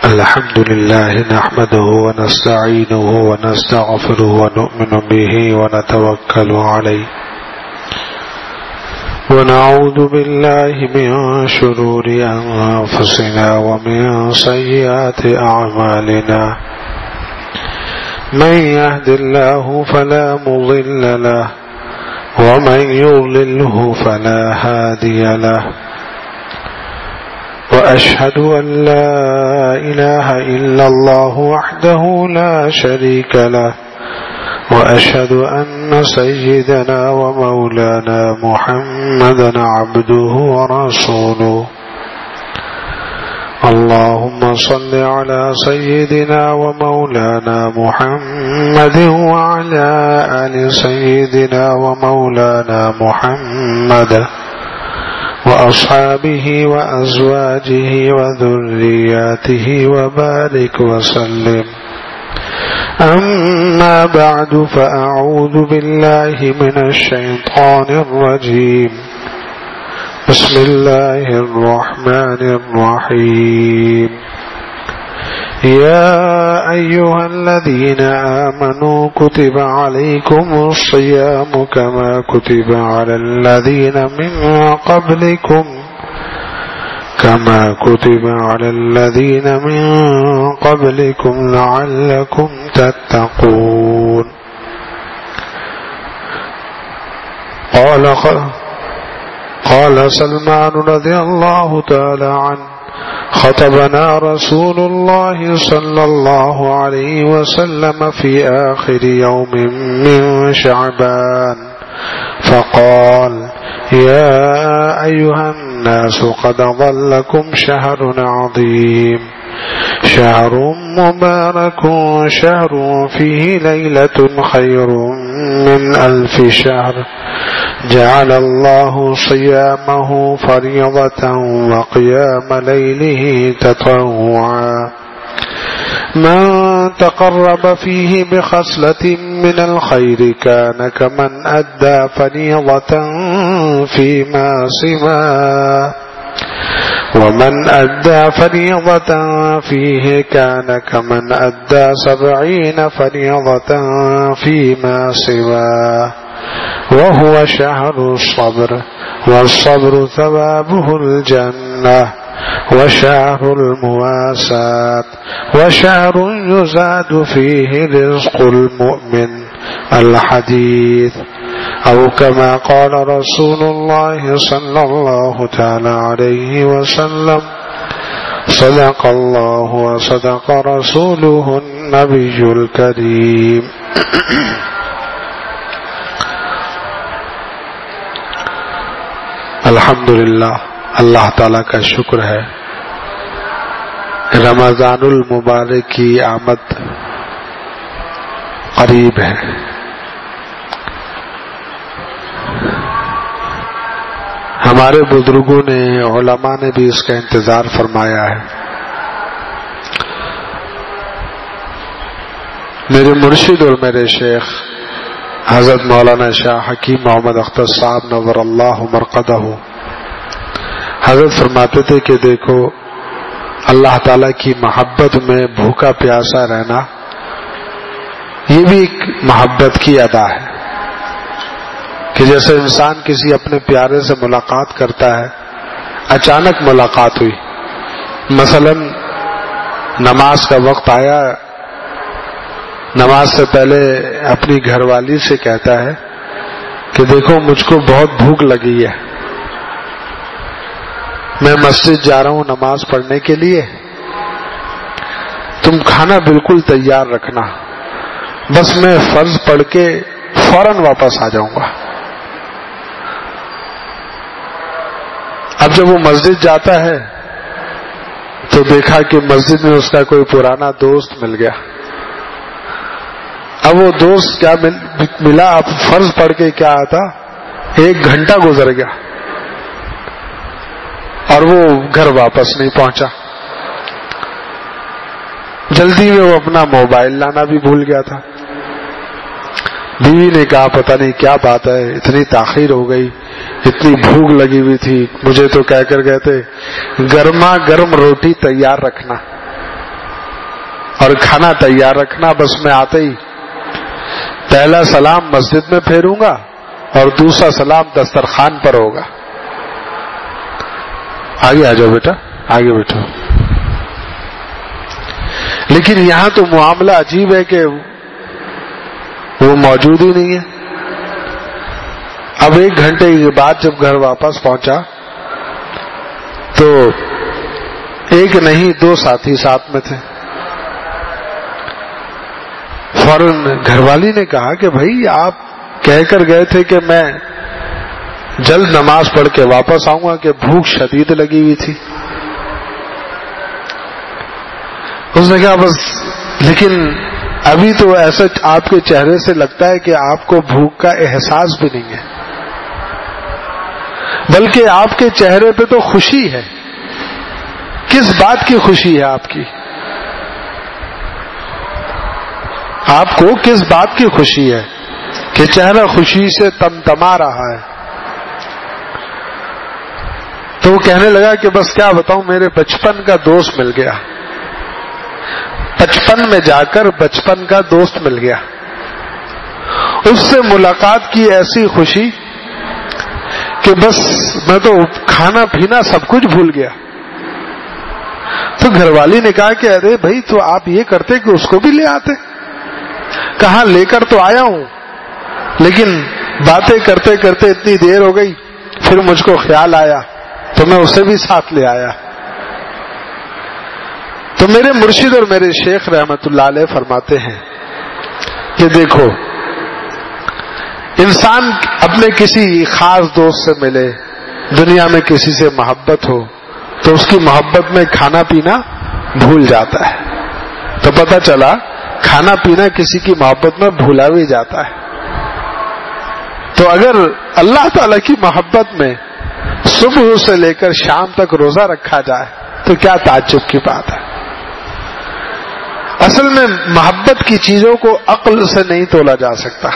الحمد لله نحمده ونستعينه ونستغفره ونؤمن به ونتوكل عليه ونعوذ بالله من شرور أنفسنا ومن سيئات أعمالنا من يهد الله فلا مضل له ومن يضلله فلا هادي له وأشهد أن لا إله إلا الله وحده لا شريك له وأشهد أن سيدنا ومولانا محمدا عبده ورسوله اللهم صل على سيدنا ومولانا محمد وعلى آل سيدنا ومولانا محمد وأصحابه وأزواجه وذرياته وبارك وسلم أما بعد فأعوذ بالله من الشيطان الرجيم بسم الله الرحمن الرحيم يا أيها الذين آمنوا كتب عليكم الصيام كما كتب على الذين من قبلكم لعلكم تتقون قال سلمان رضي الله تعالى عنه خطبنا رسول الله صلى الله عليه وسلم في آخر يوم من شعبان فقال يا أيها الناس قد ظلكم شهر عظيم شهر مبارك شهر فيه ليلة خير من 1000 شهر جعل الله صيامه فريضة وقيام ليله تطوعا من تقرب فيه بخصلة من الخير كان كمن أدى فريضة فيما سواه ومن أدى فريضة فيه كان كمن أدى 70 فريضة فيما سواه وهو شهر الصبر والصبر ثوابه الجنة وشهر المواساة وشهر يزاد فيه رزق المؤمن الحديث أو كما قال رسول الله صلى الله تعالى عليه وسلم صدق الله وصدق رسوله النبي الكريم الحمدللہ اللہ تعالیٰ کا شکر ہے رمضان المبارک کی آمد قریب ہے. ہمارے بزرگوں نے علماء نے بھی اس کا انتظار فرمایا ہے. میرے مرشد اور میرے شیخ حضرت مولانا شاہ حکیم محمد اختر صاحب نور اللہ مرقدہ حضرت فرماتے تھے کہ دیکھو اللہ تعالیٰ کی محبت میں بھوکا پیاسا رہنا یہ بھی ایک محبت کی ادا ہے کہ جیسے انسان کسی اپنے پیارے سے ملاقات کرتا ہے, اچانک ملاقات ہوئی, مثلا نماز کا وقت آیا, نماز سے پہلے اپنی گھر والی سے کہتا ہے کہ دیکھو مجھ کو بہت بھوک لگی ہے, میں مسجد جا رہا ہوں نماز پڑھنے کے لیے, تم کھانا بالکل تیار رکھنا, بس میں فرض پڑھ کے فوراً واپس آ جاؤں گا. اب جب وہ مسجد جاتا ہے تو دیکھا کہ مسجد میں اس کا کوئی پرانا دوست مل گیا. اب وہ دوست کیا ملا, اب فرض پڑھ کے کیا آتا, 1 گھنٹہ گزر گیا اور وہ گھر واپس نہیں پہنچا. جلدی میں وہ اپنا موبائل لانا بھی بھول گیا تھا. بیوی نے کہا پتہ نہیں کیا بات ہے, اتنی تاخیر ہو گئی, اتنی بھوک لگی ہوئی تھی, مجھے تو کہہ کر گئے تھے گرما گرم روٹی تیار رکھنا. اور کھانا تیار رکھنا، بس میں آتے ہی پہلا سلام مسجد میں پھیروں گا اور دوسرا سلام دسترخوان پر ہوگا. آگے آ جاؤ بیٹا، آگے بیٹھو. لیکن یہاں تو معاملہ عجیب ہے کہ وہ موجود ہی نہیں ہے. اب 1 گھنٹے کے بعد جب گھر واپس پہنچا تو ایک نہیں 2 ساتھی ساتھ میں تھے. فوراً گھر والی نے کہا کہ بھائی آپ کہہ کر گئے تھے کہ میں جلد نماز پڑھ کے واپس آؤں گا کہ بھوک شدید لگی ہوئی تھی. اس نے کہا بس، لیکن ابھی تو ایسا آپ کے چہرے سے لگتا ہے کہ آپ کو بھوک کا احساس بھی نہیں ہے، بلکہ آپ کے چہرے پہ تو خوشی ہے. کس بات کی خوشی ہے آپ کی؟ آپ کو کس بات کی خوشی ہے کہ چہرہ خوشی سے تمتما رہا ہے؟ تو وہ کہنے لگا کہ بس کیا بتاؤں، میرے بچپن کا دوست مل گیا. بچپن میں جا کر بچپن کا دوست مل گیا، اس سے ملاقات کی ایسی خوشی کہ بس میں تو کھانا پینا سب کچھ بھول گیا. تو گھر والی نے کہا کہ ارے بھائی تو آپ یہ کرتے کہ اس کو بھی لے آتے. کہاں لے کر تو آیا ہوں، لیکن باتیں کرتے کرتے اتنی دیر ہو گئی، پھر مجھ کو خیال آیا تو میں اسے بھی ساتھ لے آیا. تو میرے مرشد اور میرے شیخ رحمت اللہ علیہ فرماتے ہیں کہ دیکھو، انسان اپنے کسی خاص دوست سے ملے، دنیا میں کسی سے محبت ہو تو اس کی محبت میں کھانا پینا بھول جاتا ہے. تو پتہ چلا کھانا پینا کسی کی محبت میں بھولا بھی جاتا ہے. تو اگر اللہ تعالی کی محبت میں صبح سے لے کر شام تک روزہ رکھا جائے تو کیا تعجب کی بات ہے. اصل میں محبت کی چیزوں کو عقل سے نہیں تولا جا سکتا.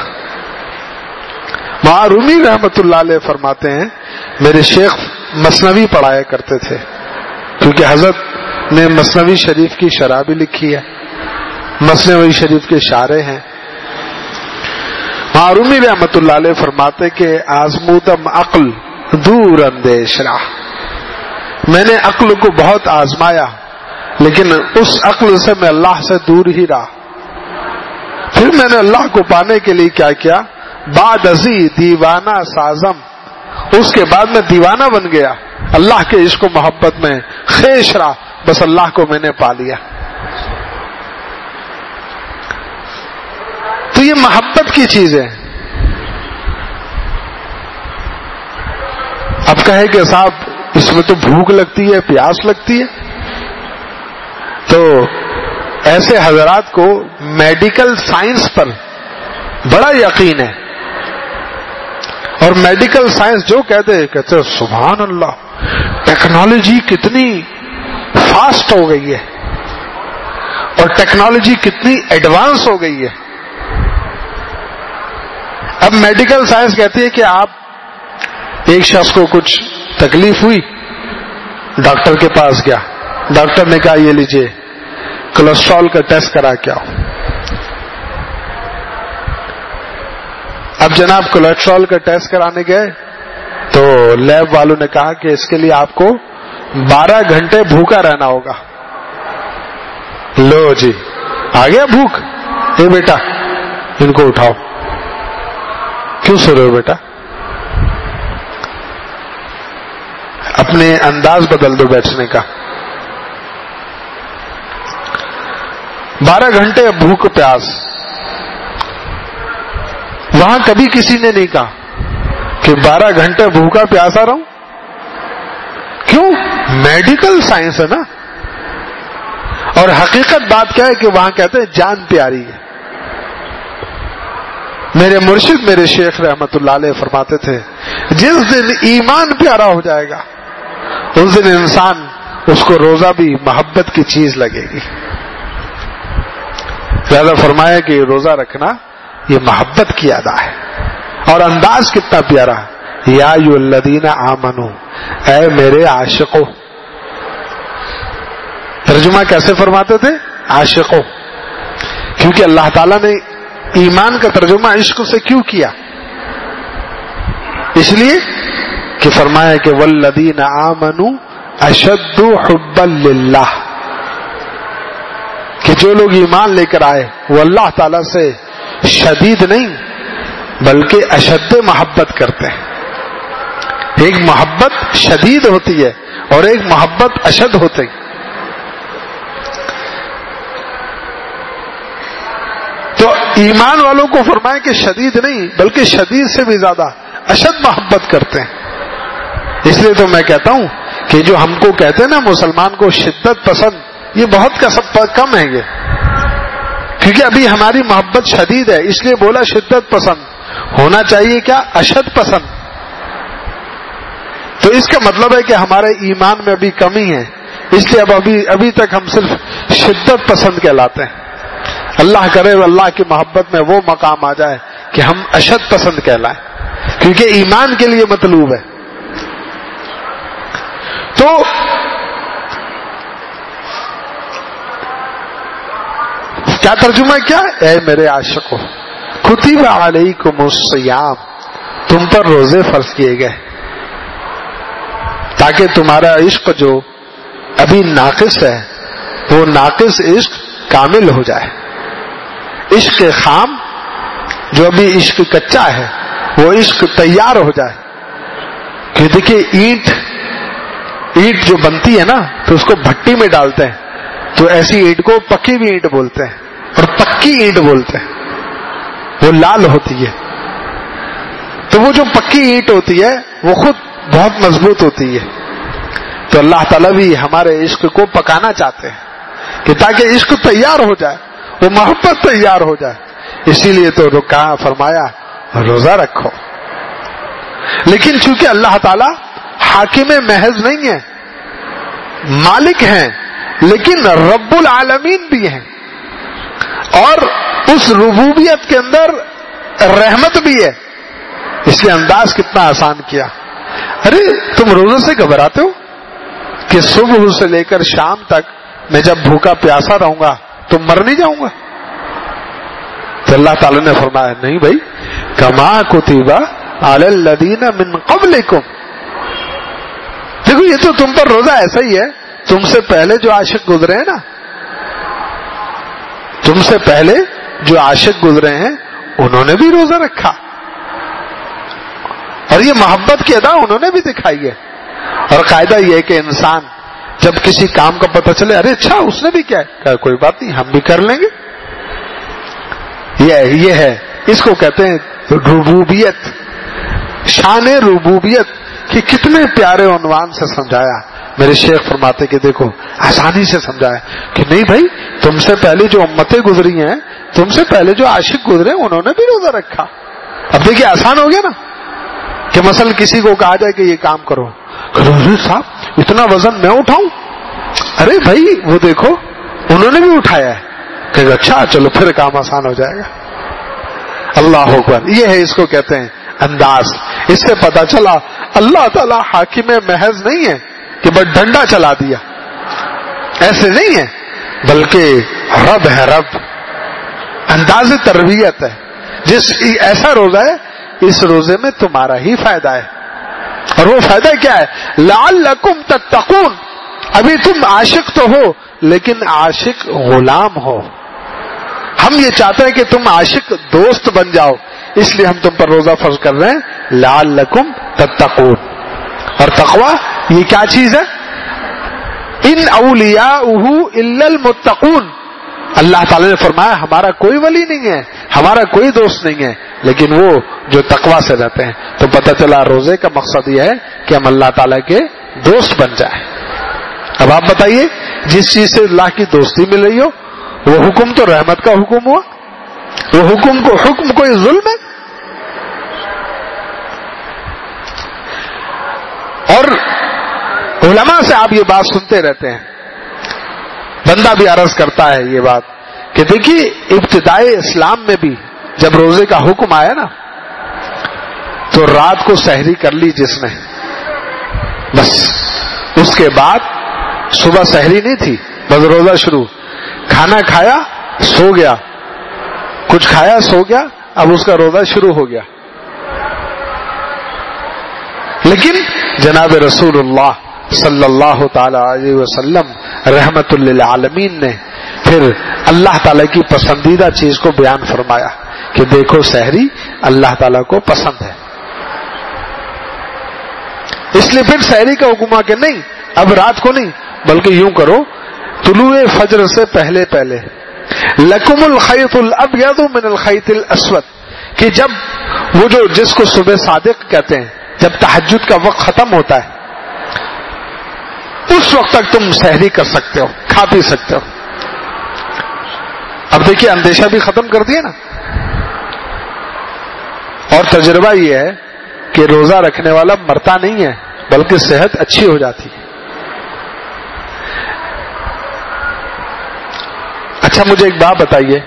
معرومی رحمت اللہ علیہ فرماتے ہیں میرے شیخ مثنوی پڑھایا کرتے تھے، کیونکہ حضرت نے مثنوی شریف کی شرح بھی لکھی ہے، مثنوی شریف کے شارح ہیں. معرومی رحمت اللہ علیہ فرماتے کہ آزمودم عقل دور اندیش راہ، میں نے عقل کو بہت آزمایا لیکن اس عقل سے میں اللہ سے دور ہی رہا. پھر میں نے اللہ کو پانے کے لیے کیا کیا، بعد ازی دیوانہ سازم، اس کے بعد میں دیوانہ بن گیا اللہ کے عشق و محبت میں، خیش رہا، بس اللہ کو میں نے پا لیا. تو یہ محبت کی چیز ہے. اب کہے کہ صاحب اس میں تو بھوک لگتی ہے، پیاس لگتی ہے. تو ایسے حضرات کو میڈیکل سائنس پر بڑا یقین ہے، اور میڈیکل سائنس جو کہتے سبحان اللہ، ٹیکنالوجی کتنی فاسٹ ہو گئی ہے اور ٹیکنالوجی کتنی ایڈوانس ہو گئی ہے. اب میڈیکل سائنس کہتی ہے کہ آپ ایک شخص کو کچھ تکلیف ہوئی، ڈاکٹر کے پاس گیا، ڈاکٹر نے کہا یہ لیجئے کولیسٹرول کا ٹیسٹ کرا کے آؤ. اب جناب کولیسٹرول کا ٹیسٹ کرانے گئے تو لیب والوں نے کہا کہ اس کے لیے آپ کو 12 گھنٹے بھوکا رہنا ہوگا. لو جی آ گیا بھوک. اے بیٹا ان کو اٹھاؤ. کیوں سو رہے ہو بیٹا؟ اپنے انداز بدل دو بیٹھنے کا. 12 گھنٹے بھوک پیاس. وہاں کبھی کسی نے نہیں کہا کہ 12 گھنٹے بھوکا پیاسا رہوں. کیوں؟ میڈیکل سائنس ہے نا. اور حقیقت بات کیا ہے کہ وہاں کہتے ہیں جان پیاری ہے. میرے مرشد میرے شیخ رحمت اللہ علیہ فرماتے تھے جس دن ایمان پیارا ہو جائے گا اس دن انسان اس کو روزہ بھی محبت کی چیز لگے گی. لہذا فرمایا کہ روزہ رکھنا یہ محبت کی ادا ہے. اور انداز کتنا پیارا ہے، یا ایھا الذین آمنو، اے میرے عاشقو. ترجمہ کیسے فرماتے تھے؟ عاشقو. کیونکہ اللہ تعالیٰ نے ایمان کا ترجمہ عشق سے کیوں کیا؟ اس لیے کہ فرمایا کہ والذین آمنوا اشد حبا للہ، کہ جو لوگ ایمان لے کر آئے وہ اللہ تعالیٰ سے شدید نہیں بلکہ اشد محبت کرتے ہیں۔ ایک محبت شدید ہوتی ہے اور ایک محبت اشد ہوتی ہے۔ تو ایمان والوں کو فرمایا کہ شدید نہیں بلکہ شدید سے بھی زیادہ اشد محبت کرتے ہیں۔ اس لیے تو میں کہتا ہوں کہ جو ہم کو کہتے ہیں نا مسلمان کو شدت پسند، یہ بہت کم ہے یہ، کیونکہ ابھی ہماری محبت شدید ہے، اس لیے بولا شدت پسند، ہونا چاہیے کیا؟ اشد پسند۔ تو اس کا مطلب ہے کہ ہمارے ایمان میں ابھی کمی ہے، اس لیے ابھی تک ہم صرف شدت پسند کہلاتے ہیں۔ اللہ کرے اللہ کی محبت میں وہ مقام آ جائے کہ ہم اشد پسند کہلائیں، کیونکہ ایمان کے لیے مطلوب ہے۔ تو کیا ترجمہ کیا؟ اے میرے عاشقو کتب علیکم الصیام، تم پر روزے فرض کیے گئے تاکہ تمہارا عشق جو ابھی ناقص ہے وہ ناقص عشق کامل ہو جائے۔ عشق خام جو ابھی عشق کچا ہے وہ عشق تیار ہو جائے۔ کہ دیکھیے اینٹ جو بنتی ہے نا تو اس کو بھٹی میں ڈالتے ہیں، تو ایسی اینٹ کو پکی ہوئی اینٹ بولتے ہیں اور پکی اینٹ بولتے ہیں، وہ لال ہوتی ہے۔ تو وہ جو پکی اینٹ ہوتی ہے وہ خود بہت مضبوط ہوتی ہے۔ تو اللہ تعالیٰ بھی ہمارے عشق کو پکانا چاہتے ہیں کہ تاکہ عشق تیار ہو جائے، وہ محبت تیار ہو جائے، اسی لیے تو کہا فرمایا روزہ رکھو۔ لیکن چونکہ اللہ تعالیٰ حاکم محض نہیں ہے، مالک ہیں، لیکن رب العالمین بھی ہیں، اور اس ربوبیت کے اندر رحمت بھی ہے، اس لیے انداز کتنا آسان کیا۔ ارے تم روزے سے گھبراتے ہو کہ صبح سے لے کر شام تک میں جب بھوکا پیاسا رہوں گا تو مر نہیں جاؤں گا؟ تو اللہ تعالی نے فرمایا نہیں بھائی، کما کتب علی الذین من قبلکم، دیکھو یہ تو تم پر روزہ ایسا ہی ہے، تم سے پہلے جو عاشق گزرے ہیں نا، تم سے پہلے جو عاشق گزرے ہیں انہوں نے بھی روزہ رکھا، اور یہ محبت کی ادا انہوں نے بھی دکھائی ہے۔ اور قاعدہ یہ ہے کہ انسان جب کسی کام کا پتہ چلے، ارے اچھا اس نے بھی کیا ہے، کوئی بات نہیں ہم بھی کر لیں گے، یہ ہے، اس کو کہتے ہیں ربوبیت، شان ربوبیت، کہ کتنے پیارے عنوان سے سمجھایا۔ میرے شیخ فرماتے کہ دیکھو آسانی سے سمجھایا کہ نہیں بھائی، تم سے پہلے جو امتیں گزری ہیں، تم سے پہلے جو عاشق گزرے انہوں نے بھی روزہ رکھا۔ اب دیکھیے آسان ہو گیا نا، کہ مثلا کسی کو کہا جائے کہ یہ کام کرو، صاحب اتنا وزن میں اٹھاؤں، ارے بھائی وہ دیکھو انہوں نے بھی اٹھایا ہے، کہ اچھا چلو پھر کام آسان ہو جائے گا۔ اللہ اکبر، یہ ہے، اس کو کہتے ہیں انداز۔ اس سے پتا چلا اللہ تعالیٰ حاکم محض نہیں ہے کہ بس ڈنڈا چلا دیا، ایسے نہیں ہے، بلکہ رب ہے، رب انداز تربیت ہے۔ ایسا روزہ ہے، اس روزے میں تمہارا ہی فائدہ ہے، اور وہ فائدہ کیا ہے؟ لعلکم تتقون، ابھی تم عاشق تو ہو لیکن عاشق غلام ہو، ہم یہ چاہتے ہیں کہ تم عاشق دوست بن جاؤ، اس لیے ہم تم پر روزہ فرض کر رہے ہیں، لعلکم تتقون۔ اور تقوی یہ کیا چیز ہے؟ ان اولیاؤہ الا المتقون، اللہ تعالی نے فرمایا ہمارا کوئی ولی نہیں ہے، ہمارا کوئی دوست نہیں ہے، لیکن وہ جو تقوی سے رہتے ہیں۔ تو پتہ چلا روزے کا مقصد یہ ہے کہ ہم اللہ تعالی کے دوست بن جائیں۔ اب آپ بتائیے، جس چیز سے اللہ کی دوستی مل رہی ہو، وہ حکم تو رحمت کا حکم ہوا، وہ حکم کوئی ظلم ہے؟ اور علماء سے آپ یہ بات سنتے رہتے ہیں، بندہ بھی عرض کرتا ہے یہ بات کہ دیکھیے ابتدائی اسلام میں بھی جب روزے کا حکم آیا نا، تو رات کو سحری کر لی جس نے، بس اس کے بعد صبح سحری نہیں تھی، بس روزہ شروع، کھانا کھایا سو گیا، کچھ کھایا سو گیا، اب اس کا روزہ شروع ہو گیا. لیکن جناب رسول اللہ صلی اللہ تعالی علیہ وسلم رحمت للعالمین نے پھر اللہ تعالی کی پسندیدہ چیز کو بیان فرمایا کہ دیکھو سحری اللہ تعالی کو پسند ہے. اس لیے پھر سحری کا حکم آ کہ نہیں اب رات کو نہیں، بلکہ یوں کرو طلوع فجر سے پہلے پہلے لکم الخیط الابیض من الخیط الاسود، کہ جب وہ جو جس کو صبح صادق کہتے ہیں، جب تہجد کا وقت ختم ہوتا ہے اس وقت تک تم سحری کر سکتے ہو، کھا پی سکتے ہو. اب دیکھیے اندیشہ بھی ختم کر دیا نا. اور تجربہ یہ ہے کہ روزہ رکھنے والا مرتا نہیں ہے بلکہ صحت اچھی ہو جاتی ہے. اچھا مجھے ایک بات بتائیے،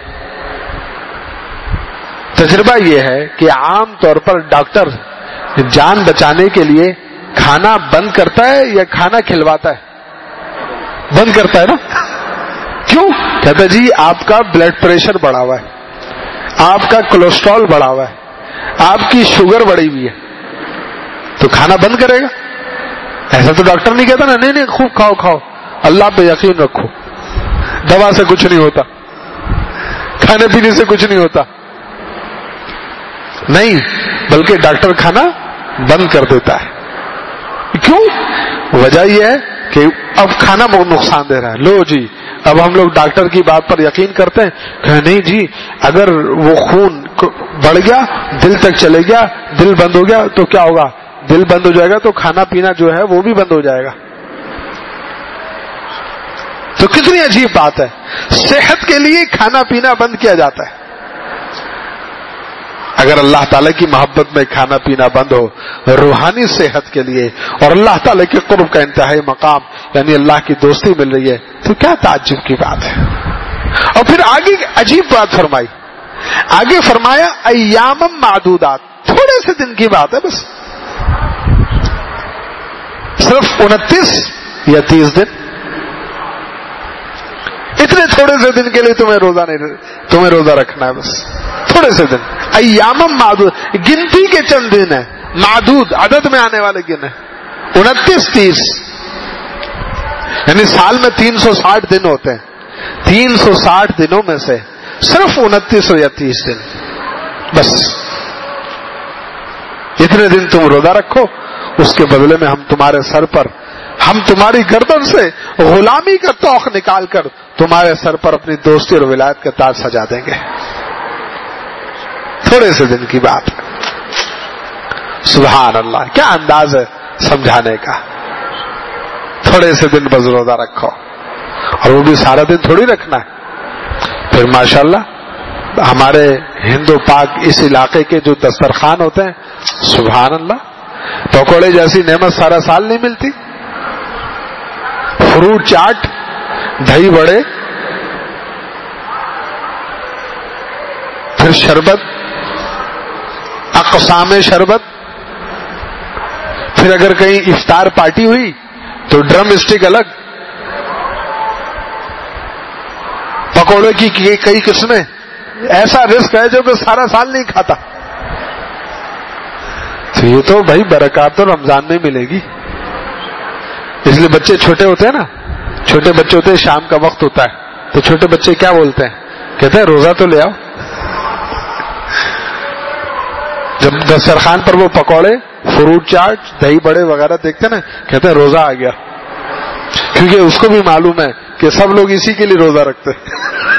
تجربہ یہ ہے کہ عام طور پر ڈاکٹر جان بچانے کے لیے کھانا بند کرتا ہے یا کھانا کھلواتا ہے؟ بند کرتا ہے نا. کیوں؟ کہتا ہے جی آپ کا بلڈ پریشر بڑھا ہوا ہے، آپ کا کولیسٹرول بڑھا ہوا ہے، آپ کی شوگر بڑھی ہوئی ہے، تو کھانا بند کرے گا. ایسا تو ڈاکٹر نہیں کہتا نا، نہیں نہیں خوب کھاؤ کھاؤ، اللہ پہ یقین رکھو، دوا سے کچھ نہیں ہوتا، کھانے پینے سے کچھ نہیں ہوتا. نہیں، بلکہ ڈاکٹر کھانا بند کر دیتا ہے. کیوں؟ وجہ یہ ہے کہ اب کھانا بہت نقصان دے رہا ہے. لو جی اب ہم لوگ ڈاکٹر کی بات پر یقین کرتے ہیں کہ نہیں جی اگر وہ خون بڑھ گیا دل تک چلے گیا، دل بند ہو گیا تو کیا ہوگا؟ دل بند ہو جائے گا تو کھانا پینا جو ہے وہ بھی بند ہو جائے گا. تو کتنی عجیب بات ہے، صحت کے لیے کھانا پینا بند کیا جاتا ہے. اگر اللہ تعالی کی محبت میں کھانا پینا بند ہو روحانی صحت کے لیے اور اللہ تعالی کے قرب کا انتہائی مقام یعنی اللہ کی دوستی مل رہی ہے تو کیا تعجب کی بات ہے. اور پھر آگے عجیب بات فرمائی، آگے فرمایا ایام معدودات، تھوڑے سے دن کی بات ہے، بس صرف 29 یا 30 دن، اتنے تھوڑے سے دن کے لیے تمہیں روزہ رکھنا ہے، بس تھوڑے سے دن. ایام معدود، گنتی کے چند دن ہیں، معدود عدد میں آنے والے گن ہیں، 29 30، یعنی سال میں 360 دن ہوتے ہیں، 360 دنوں میں سے صرف 29 یا 30 دن، بس اتنے دن تم روزہ رکھو، اس کے بدلے میں ہم تمہارے سر پر، ہم تمہاری گردن سے غلامی کا توق نکال کر تمہارے سر پر اپنی دوستی اور ولایت کا تاج سجا دیں گے. تھوڑے سے دن کی بات ہے. سبحان اللہ، کیا انداز ہے سمجھانے کا. تھوڑے سے دن بس روزہ رکھو، اور وہ بھی سارا دن تھوڑی رکھنا ہے. پھر ماشاءاللہ ہمارے ہندو پاک اس علاقے کے جو دسترخوان ہوتے ہیں، سبحان اللہ، پکوڑے جیسی نعمت سارا سال نہیں ملتی. فروٹ چاٹ، دہی بڑے، پھر شربت، اقسام شربت، پھر اگر کہیں افطار پارٹی ہوئی تو ڈرم اسٹک الگ، پکوڑے کی کئی قسمیں. ایسا رزق ہے جو کہ سارا سال نہیں کھاتا. تو یہ تو بھائی برکات تو رمضان میں ملے گی. اس لیے بچے چھوٹے ہوتے ہیں نا، چھوٹے بچے ہوتے ہیں، شام کا وقت ہوتا ہے تو چھوٹے بچے کیا بولتے ہیں؟ کہتے ہیں روزہ تو لے آؤ. جب دسترخوان پر وہ پکوڑے، فروٹ چاٹ، دہی بڑے وغیرہ دیکھتے ہیں نا، کہتے ہیں روزہ آ گیا، کیونکہ اس کو بھی معلوم ہے کہ سب لوگ اسی کے لیے روزہ رکھتے ہیں.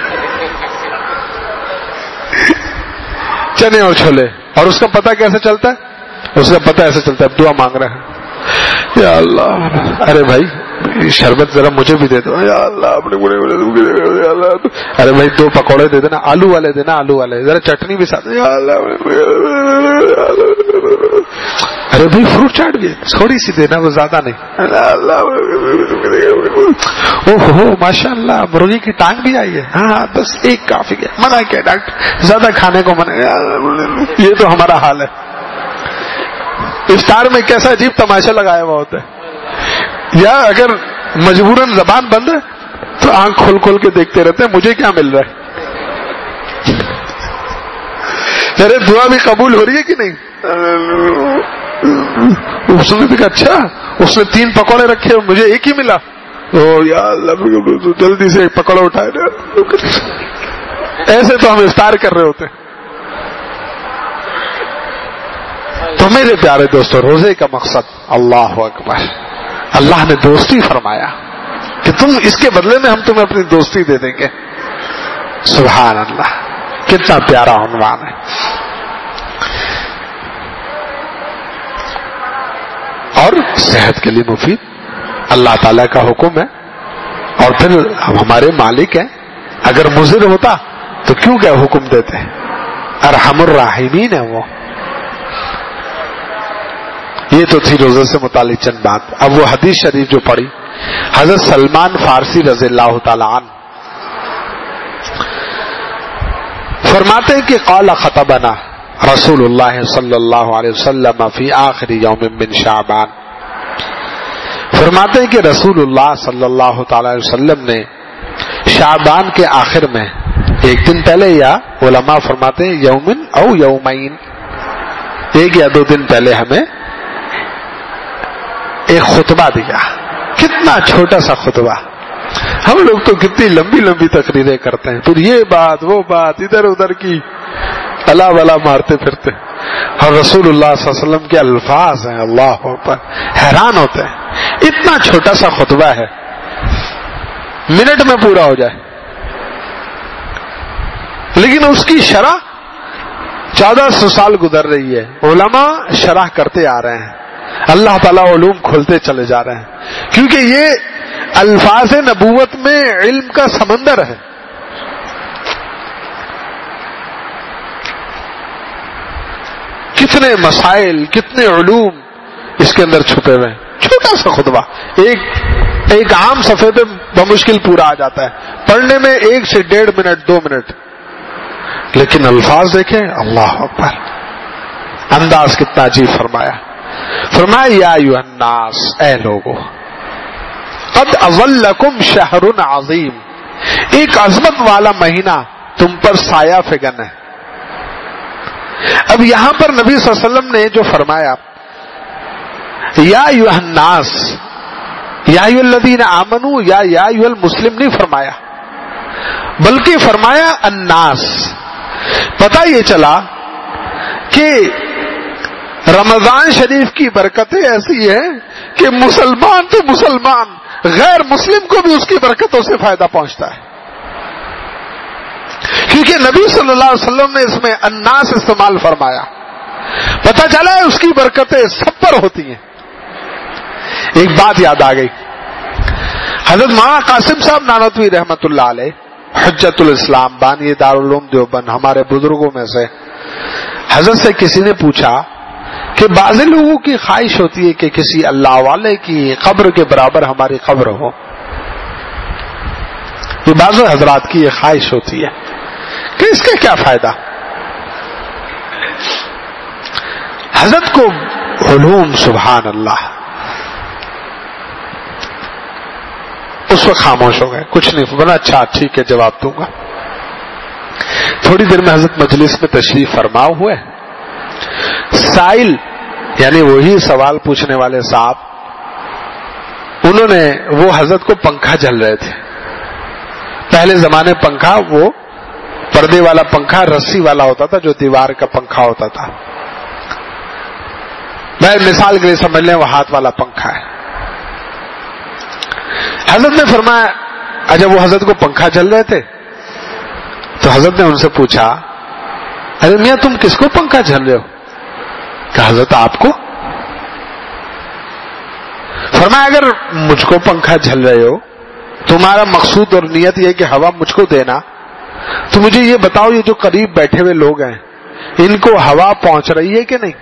چنے اور چھولے. اور اس کا پتہ کیسے چلتا ہے؟ اس کا پتہ ایسے چلتا ہے، دعا مانگ رہے ہیں، یا اللہ ارے بھائی شربت ذرا مجھے بھی دے دو، یا اللہ ارے بھائی 2 پکوڑے دے دینا، آلو والے دینا، آلو والے، ذرا چٹنی بھی ساتھ، یا اللہ ارے بھائی فروٹ چاٹ بھی تھوڑی سی دینا، وہ زیادہ نہیں، اوہ ماشاء اللہ مرغی کی ٹانگ بھی آئی ہے، ہاں بس ایک کافی ہے، منع کیا ڈاکٹر، زیادہ کھانے کو منع. یہ تو ہمارا حال ہے. افطار میں کیسا عجیب تماشا لگایا ہوا ہوتا ہے. یا اگر مجبوراً زبان بند ہے تو آنکھ کھول کھول کے دیکھتے رہتے ہیں مجھے کیا مل رہا ہے. ارے دعا بھی قبول ہو رہی ہے کہ نہیں؟ اس نے دیکھا اچھا اس نے 3 پکوڑے رکھے مجھے ایک ہی ملا، یا اللہ جلدی سے ایک پکوڑا اٹھائے. ایسے تو ہم افطار کر رہے ہوتے. تو میرے پیارے دوستو، روزے کا مقصد اللہ اکبر، اللہ نے دوستی فرمایا کہ تم اس کے بدلے میں ہم تمہیں اپنی دوستی دے دیں گے. سبحان اللہ، کتنا پیارا عنوان ہے. اور صحت کے لیے مفید، اللہ تعالیٰ کا حکم ہے، اور پھر ہم ہمارے مالک ہیں. اگر مضر ہوتا تو کیوں کیا حکم دیتے؟ ارحم الراحمین ہے وہ. یہ تو تھی روزے سے متعلق چند بات. اب وہ حدیث شریف جو پڑھی حضرت سلمان فارسی رضی اللہ تعالی عنہ فرماتے ہیں کہ قال خطبنا رسول اللہ صلی اللہ علیہ وسلم فی آخر یوم من شعبان. فرماتے ہیں کہ رسول اللہ صلی اللہ تعالی علیہ وسلم نے شعبان کے آخر میں ایک دن پہلے، یا علماء فرماتے ہیں یومن او یومین، 1 یا 2 دن پہلے ہمیں ایک خطبہ دیا. کتنا چھوٹا سا خطبہ. ہم لوگ تو کتنی لمبی لمبی تقریریں کرتے ہیں، پھر یہ بات وہ بات ادھر ادھر کی الا بلا مارتے پھرتے. اور رسول اللہ صلی اللہ علیہ وسلم کے الفاظ ہیں اللہ اکبر، حیران ہوتے ہیں. اتنا چھوٹا سا خطبہ ہے، منٹ میں پورا ہو جائے، لیکن اس کی شرح 1400 سال گزر رہی ہے. علماء شرح کرتے آ رہے ہیں، اللہ تعالیٰ علوم کھولتے چلے جا رہے ہیں، کیونکہ یہ الفاظ نبوت میں علم کا سمندر ہے. کتنے مسائل، کتنے علوم اس کے اندر چھپے ہوئے ہیں. چھوٹا سا خطبہ ایک عام صفحے پہ بمشکل پورا آ جاتا ہے، پڑھنے میں 1 سے 1.5 منٹ 2 منٹ، لیکن الفاظ دیکھیں اللہ اکبر، انداز کتنا عجیب فرمایا. فرمایا یا ایھا الناس، اے لوگو، قد اظلکم شہر عظیم، ایک عظمت والا مہینہ تم پر سایہ فگن ہے. اب یہاں پر نبی صلی اللہ علیہ وسلم نے جو فرمایا یا ایھا الناس، یا ایھا الذین آمنوا، یا ایھا المسلم نہیں فرمایا، بلکہ فرمایا الناس. پتہ یہ چلا کہ رمضان شریف کی برکتیں ایسی ہیں کہ مسلمان تو مسلمان، غیر مسلم کو بھی اس کی برکتوں سے فائدہ پہنچتا ہے، کیونکہ نبی صلی اللہ علیہ وسلم نے اس میں الناس استعمال فرمایا. پتہ چلا ہے اس کی برکتیں سب پر ہوتی ہیں. ایک بات یاد آ گئی، حضرت مولانا قاسم صاحب نانوتوی رحمت اللہ علیہ، حجت الاسلام، بانی دارالعلوم دیوبند، ہمارے بزرگوں میں سے، حضرت سے کسی نے پوچھا کہ بعض لوگوں کی خواہش ہوتی ہے کہ کسی اللہ والے کی قبر کے برابر ہماری قبر ہو. یہ بعض حضرات کی یہ خواہش ہوتی ہے کہ اس کا کیا فائدہ. حضرت کو علوم، سبحان اللہ، اس وقت خاموش ہو گئے، کچھ نہیں بنا. اچھا ٹھیک ہے جواب دوں گا. تھوڑی دیر میں حضرت مجلس میں تشریف فرما ہوئے. سائل یعنی وہی سوال پوچھنے والے صاحب، انہوں نے وہ حضرت کو پنکھا جل رہے تھے. پہلے زمانے پنکھا وہ پردے والا پنکھا رسی والا ہوتا تھا، جو دیوار کا پنکھا ہوتا تھا. میں مثال کے لیے سمجھ لیں وہ ہاتھ والا پنکھا ہے. حضرت نے فرمایا، جب وہ حضرت کو پنکھا جل رہے تھے تو حضرت نے ان سے پوچھا، ارے میاں تم کس کو پنکھا جل رہے ہو؟ کہ حضرت آپ کو. فرمایا اگر مجھ کو پنکھا جل رہے ہو، تمہارا مقصود اور نیت یہ کہ ہوا مجھ کو دینا، تو مجھے یہ بتاؤ یہ جو قریب بیٹھے ہوئے لوگ ہیں ان کو ہوا پہنچ رہی ہے کہ نہیں؟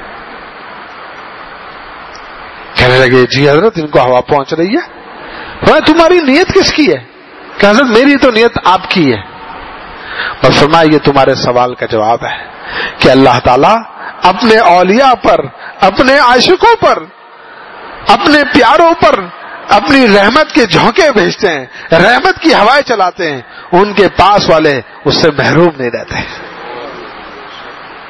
کہنے لگے جی حضرت ان کو ہوا پہنچ رہی ہے. تمہاری نیت کس کی ہے؟ کہ حضرت میری تو نیت آپ کی ہے. بس فرمایا یہ تمہارے سوال کا جواب ہے کہ اللہ تعالیٰ اپنے اولیاء پر، اپنے عاشقوں پر، اپنے پیاروں پر اپنی رحمت کے جھونکے بھیجتے ہیں، رحمت کی ہوائیں چلاتے ہیں، ان کے پاس والے اس سے محروم نہیں رہتے.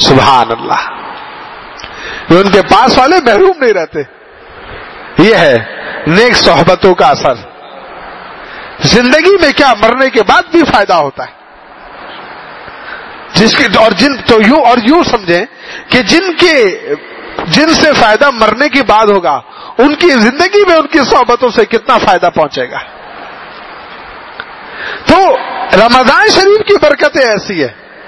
سبحان اللہ. ان کے پاس والے محروم نہیں رہتے. یہ ہے نیک صحبتوں کا اثر. زندگی میں کیا مرنے کے بعد بھی فائدہ ہوتا ہے. جس کے اور یوں سمجھیں کہ جن سے فائدہ مرنے کے بعد ہوگا ان کی زندگی میں ان کی صحبتوں سے کتنا فائدہ پہنچے گا. تو رمضان شریف کی برکتیں ایسی ہے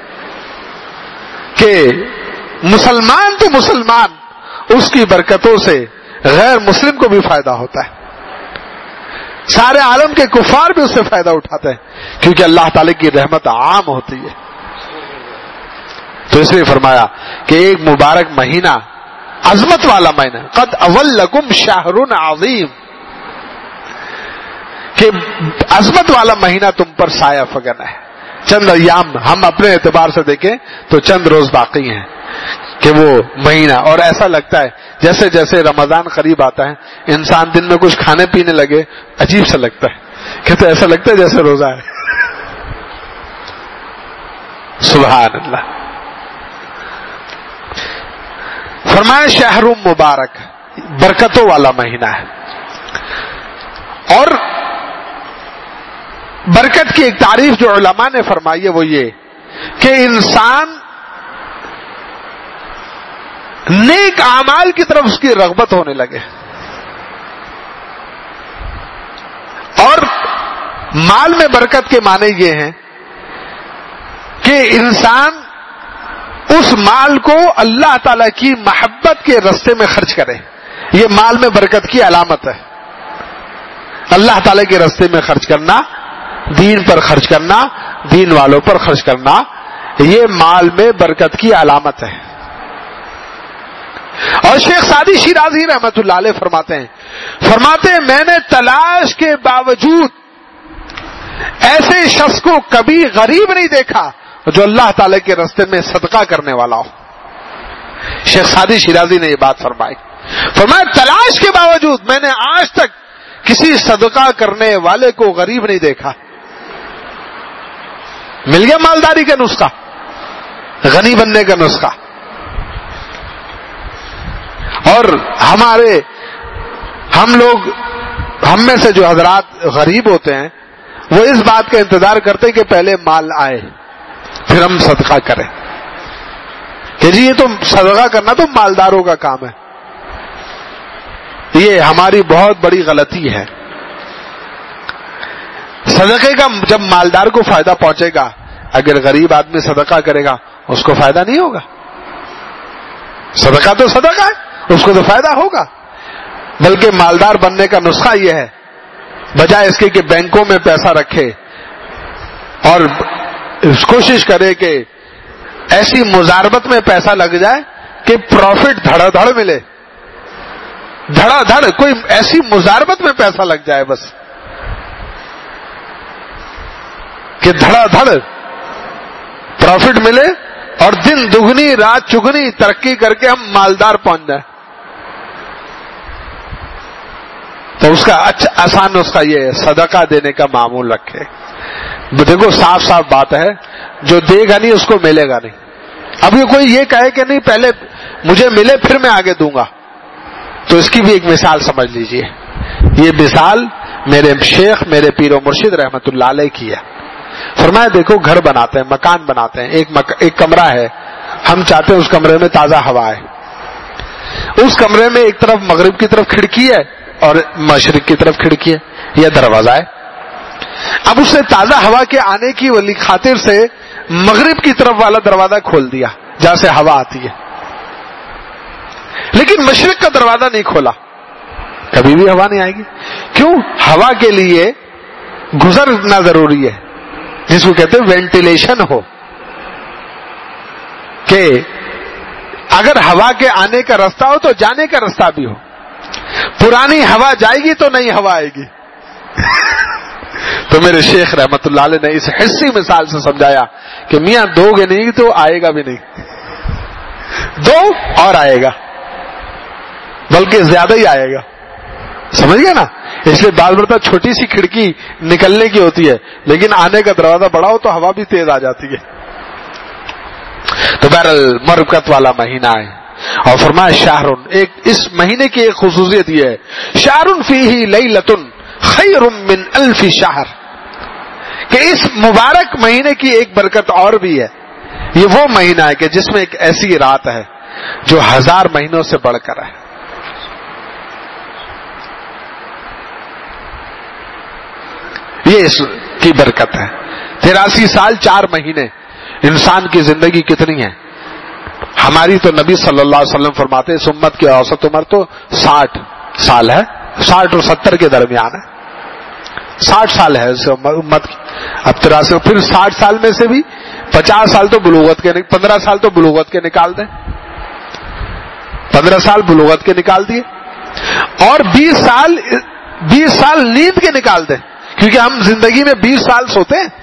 کہ مسلمان تو مسلمان اس کی برکتوں سے غیر مسلم کو بھی فائدہ ہوتا ہے. سارے عالم کے کفار بھی اس سے فائدہ اٹھاتے ہیں کیونکہ اللہ تعالی کی رحمت عام ہوتی ہے. تو اس لیے فرمایا کہ ایک مبارک مہینہ، عظمت والا مہینہ، قد اولکم شہر عظیم، کہ عظمت والا مہینہ تم پر سایہ فگن ہے. چند ایام ہم اپنے اعتبار سے دیکھیں تو چند روز باقی ہیں کہ وہ مہینہ، اور ایسا لگتا ہے جیسے جیسے رمضان قریب آتا ہے انسان دن میں کچھ کھانے پینے لگے عجیب سا لگتا ہے، کہتے ایسا لگتا ہے جیسے روزہ ہے. سبحان اللہ. فرمایا شہر مبارک، برکتوں والا مہینہ ہے. اور برکت کی ایک تعریف جو علماء نے فرمائی ہے وہ یہ کہ انسان نیک اعمال کی طرف اس کی رغبت ہونے لگے. اور مال میں برکت کے معنی یہ ہیں کہ انسان اس مال کو اللہ تعالی کی محبت کے راستے میں خرچ کرے. یہ مال میں برکت کی علامت ہے. اللہ تعالی کے راستے میں خرچ کرنا، دین پر خرچ کرنا، دین والوں پر خرچ کرنا، یہ مال میں برکت کی علامت ہے. اور شیخ سعدی شیرازی رحمت اللہ علیہ فرماتے ہیں میں نے تلاش کے باوجود ایسے شخص کو کبھی غریب نہیں دیکھا جو اللہ تعالی کے راستے میں صدقہ کرنے والا ہو. شیخ سعدی شیرازی نے یہ بات فرمایا تلاش کے باوجود میں نے آج تک کسی صدقہ کرنے والے کو غریب نہیں دیکھا. مل گیا مالداری کا نسخہ، غنی بننے کا نسخہ. اور ہم میں سے جو حضرات غریب ہوتے ہیں وہ اس بات کا انتظار کرتے ہیں کہ پہلے مال آئے پھر ہم صدقہ کریں، کہ جی یہ تو صدقہ کرنا تو مالداروں کا کام ہے. یہ ہماری بہت بڑی غلطی ہے. صدقے کا جب مالدار کو فائدہ پہنچے گا، اگر غریب آدمی صدقہ کرے گا اس کو فائدہ نہیں ہوگا. صدقہ تو صدقہ ہے، اس کو تو فائدہ ہوگا. بلکہ مالدار بننے کا نسخہ یہ ہے، بجائے اس کے کہ بینکوں میں پیسہ رکھے اور کوشش کرے کہ ایسی مزاربت میں پیسہ لگ جائے کہ پروفٹ دھڑا دھڑ ملے، دھڑا دھڑ کوئی ایسی مزاربت میں پیسہ لگ جائے بس کہ دھڑا دھڑ پروفٹ ملے اور دن دگنی رات چگنی ترقی کر کے ہم مالدار پہنچ جائیں. تو اس کا آسان نسخہ یہ ہے، صدقہ دینے کا معمول رکھے. دیکھو صاف صاف بات ہے، جو دے گا نہیں اس کو ملے گا نہیں. اب یہ کوئی یہ کہے کہ نہیں پہلے مجھے ملے پھر میں آگے دوں گا، تو اس کی بھی ایک مثال سمجھ لیجئے. یہ مثال میرے شیخ میرے پیر و مرشد رحمت اللہ علیہ کی ہے. فرمایا دیکھو گھر بناتے ہیں، مکان بناتے ہیں، ایک کمرہ ہے، ہم چاہتے ہیں اس کمرے میں تازہ ہوا ہے. اس کمرے میں ایک طرف مغرب کی طرف کھڑکی ہے اور مشرق کی طرف کھڑکی ہے یا دروازہ ہے. اب اس نے تازہ ہوا کے آنے کی ولی خاطر سے مغرب کی طرف والا دروازہ کھول دیا جہاں سے ہوا آتی ہے، لیکن مشرق کا دروازہ نہیں کھولا. کبھی بھی ہوا نہیں آئے گی. کیوں؟ ہوا کے لیے گزرنا ضروری ہے، جس کو کہتے ہیں وینٹیلیشن ہو، کہ اگر ہوا کے آنے کا راستہ ہو تو جانے کا راستہ بھی ہو. پرانی ہوا جائے گی تو نئی ہوا آئے گی. تو میرے شیخ رحمت اللہ علیہ نے اس حصی مثال سے سمجھایا کہ میاں دو گے نہیں تو آئے گا بھی نہیں، دو اور آئے گا، بلکہ زیادہ ہی آئے گا. سمجھ گئے نا؟ اس لیے بعض مرتبہ چھوٹی سی کھڑکی نکلنے کی ہوتی ہے لیکن آنے کا دروازہ بڑا ہو تو ہوا بھی تیز آ جاتی ہے. تو بہرحال برکت والا مہینہ ہے. اور فرمایا شہر، ایک اس مہینے کی ایک خصوصیت یہ ہے، شہر فیہ لیلۃ خیر من الف شہر، کہ اس مبارک مہینے کی ایک برکت اور بھی ہے. یہ وہ مہینہ ہے کہ جس میں ایک ایسی رات ہے جو 1000 مہینوں سے بڑھ کر ہے. یہ اس کی برکت ہے. 83 سال 4 مہینے انسان کی زندگی کتنی ہے؟ ہماری تو نبی صلی اللہ علیہ وسلم فرماتے ہیں اس امت کی اوسط عمر تو 60 سال ہے، 60 اور 70 کے درمیان ہے. 60 سال ہے اس امت کی. اب 83، پھر 60 سال میں سے بھی 50 سال تو بلوغت کے، 15 سال تو بلوغت کے نکال دیں، 15 سال بلوغت کے نکال دیے، اور 20 سال نیند کے نکال دیں، کیونکہ ہم زندگی میں 20 سال سوتے ہیں.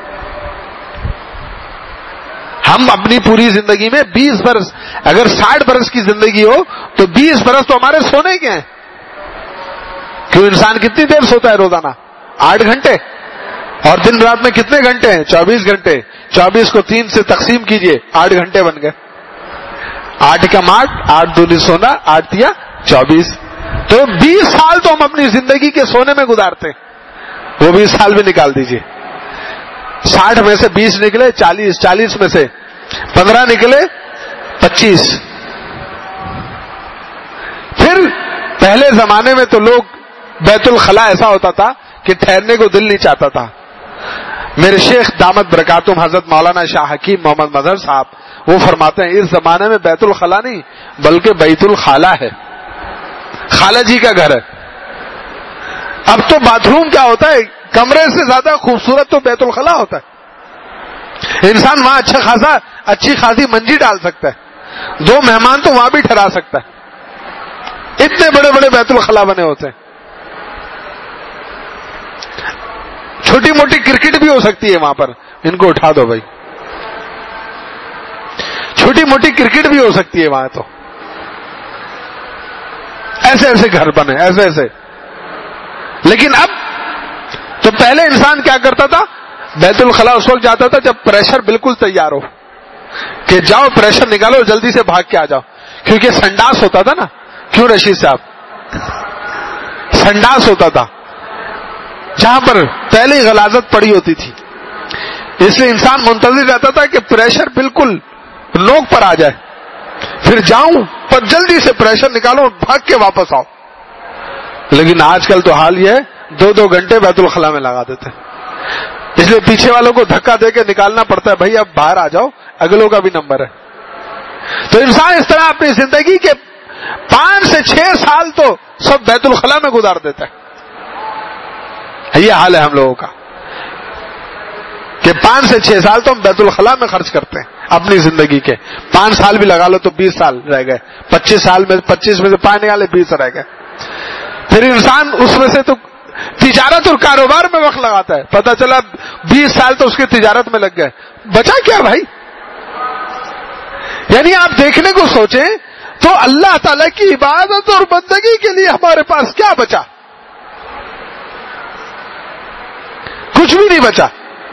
ہم اپنی پوری زندگی میں 20 برس، اگر 60 برس کی زندگی ہو تو 20 برس تو ہمارے سونے کے ہیں. کیوں انسان کتنی دیر سوتا ہے روزانہ؟ 8 گھنٹے. اور دن رات میں کتنے گھنٹے ہیں؟ 24 گھنٹے. 24 کو 3 سے تقسیم کیجئے، 8 گھنٹے بن گئے. 8 کم 8، 8 دو سونا، 8 تیا 24. تو 20 سال تو ہم اپنی زندگی کے سونے میں گزارتے ہیں. وہ 20 سال بھی نکال دیجئے. 60 میں سے 20 نکلے 40، 40 میں سے 15 نکلے 25. پھر پہلے زمانے میں تو لوگ بیت الخلا ایسا ہوتا تھا کہ ٹھہرنے کو دل نہیں چاہتا تھا. میرے شیخ دامت برکاتہم حضرت مولانا شاہ حکیم محمد مظہر صاحب وہ فرماتے ہیں اس زمانے میں بیت الخلا نہیں بلکہ بیت الخالہ ہے، خالہ جی کا گھر ہے. اب تو باتھ روم کیا ہوتا ہے، کمرے سے زیادہ خوبصورت تو بیت الخلا ہوتا ہے. انسان وہاں اچھی خاصی منجی ڈال سکتا ہے، 2 مہمان تو وہاں بھی ٹھہرا سکتا ہے. اتنے بڑے بڑے بیت الخلا بنے ہوتے ہیں. چھوٹی موٹی کرکٹ بھی ہو سکتی ہے وہاں پر، ان کو اٹھا دو بھائی. چھوٹی موٹی کرکٹ بھی ہو سکتی ہے وہاں. تو ایسے ایسے گھر بنے، ایسے ایسے. لیکن اب تو پہلے انسان کیا کرتا تھا، بیت الخلا اس وقت جاتا تھا جب پریشر بالکل تیار ہو کہ جاؤ پریشر نکالو جلدی سے بھاگ کے آ جاؤ. کیونکہ سنڈاس ہوتا تھا نا. کیوں رشید صاحب؟ سنڈاس ہوتا تھا جہاں پر پہلے غلاظت پڑی ہوتی تھی، اس لیے انسان منتظر رہتا تھا کہ پریشر بالکل نوک پر آ جائے، پھر جاؤں پر جلدی سے پریشر نکالو بھاگ کے واپس آؤ. لیکن آج کل تو حال یہ ہے 2 گھنٹے بیت الخلا میں لگا دیتے ہیں. اس لیے پیچھے والوں کو دھکا دے کے نکالنا پڑتا ہے، بھائی اب باہر آ جاؤ، اگلوں کا بھی نمبر ہے. تو انسان اس طرح اپنی زندگی کے 5 سے 6 سال تو سب بیت الخلا میں گزار دیتا ہے. یہ حال ہے ہم لوگوں کا کہ 5 سے 6 سال تو ہم بیت الخلا میں خرچ کرتے ہیں اپنی زندگی کے. 5 سال بھی لگا لو تو 20 سال رہ گئے. 25 سال میں 25 میں سے 5 نکالے 20 رہ گئے. پھر انسان اس میں سے تو تجارت اور کاروبار میں وقت لگاتا ہے، پتہ چلا 20 سال تو اس کی تجارت میں لگ گئے. بچا کیا بھائی؟ یعنی آپ دیکھنے کو سوچیں تو اللہ تعالی کی عبادت اور بندگی کے لیے ہمارے پاس کیا بچا؟ کچھ بھی نہیں بچا.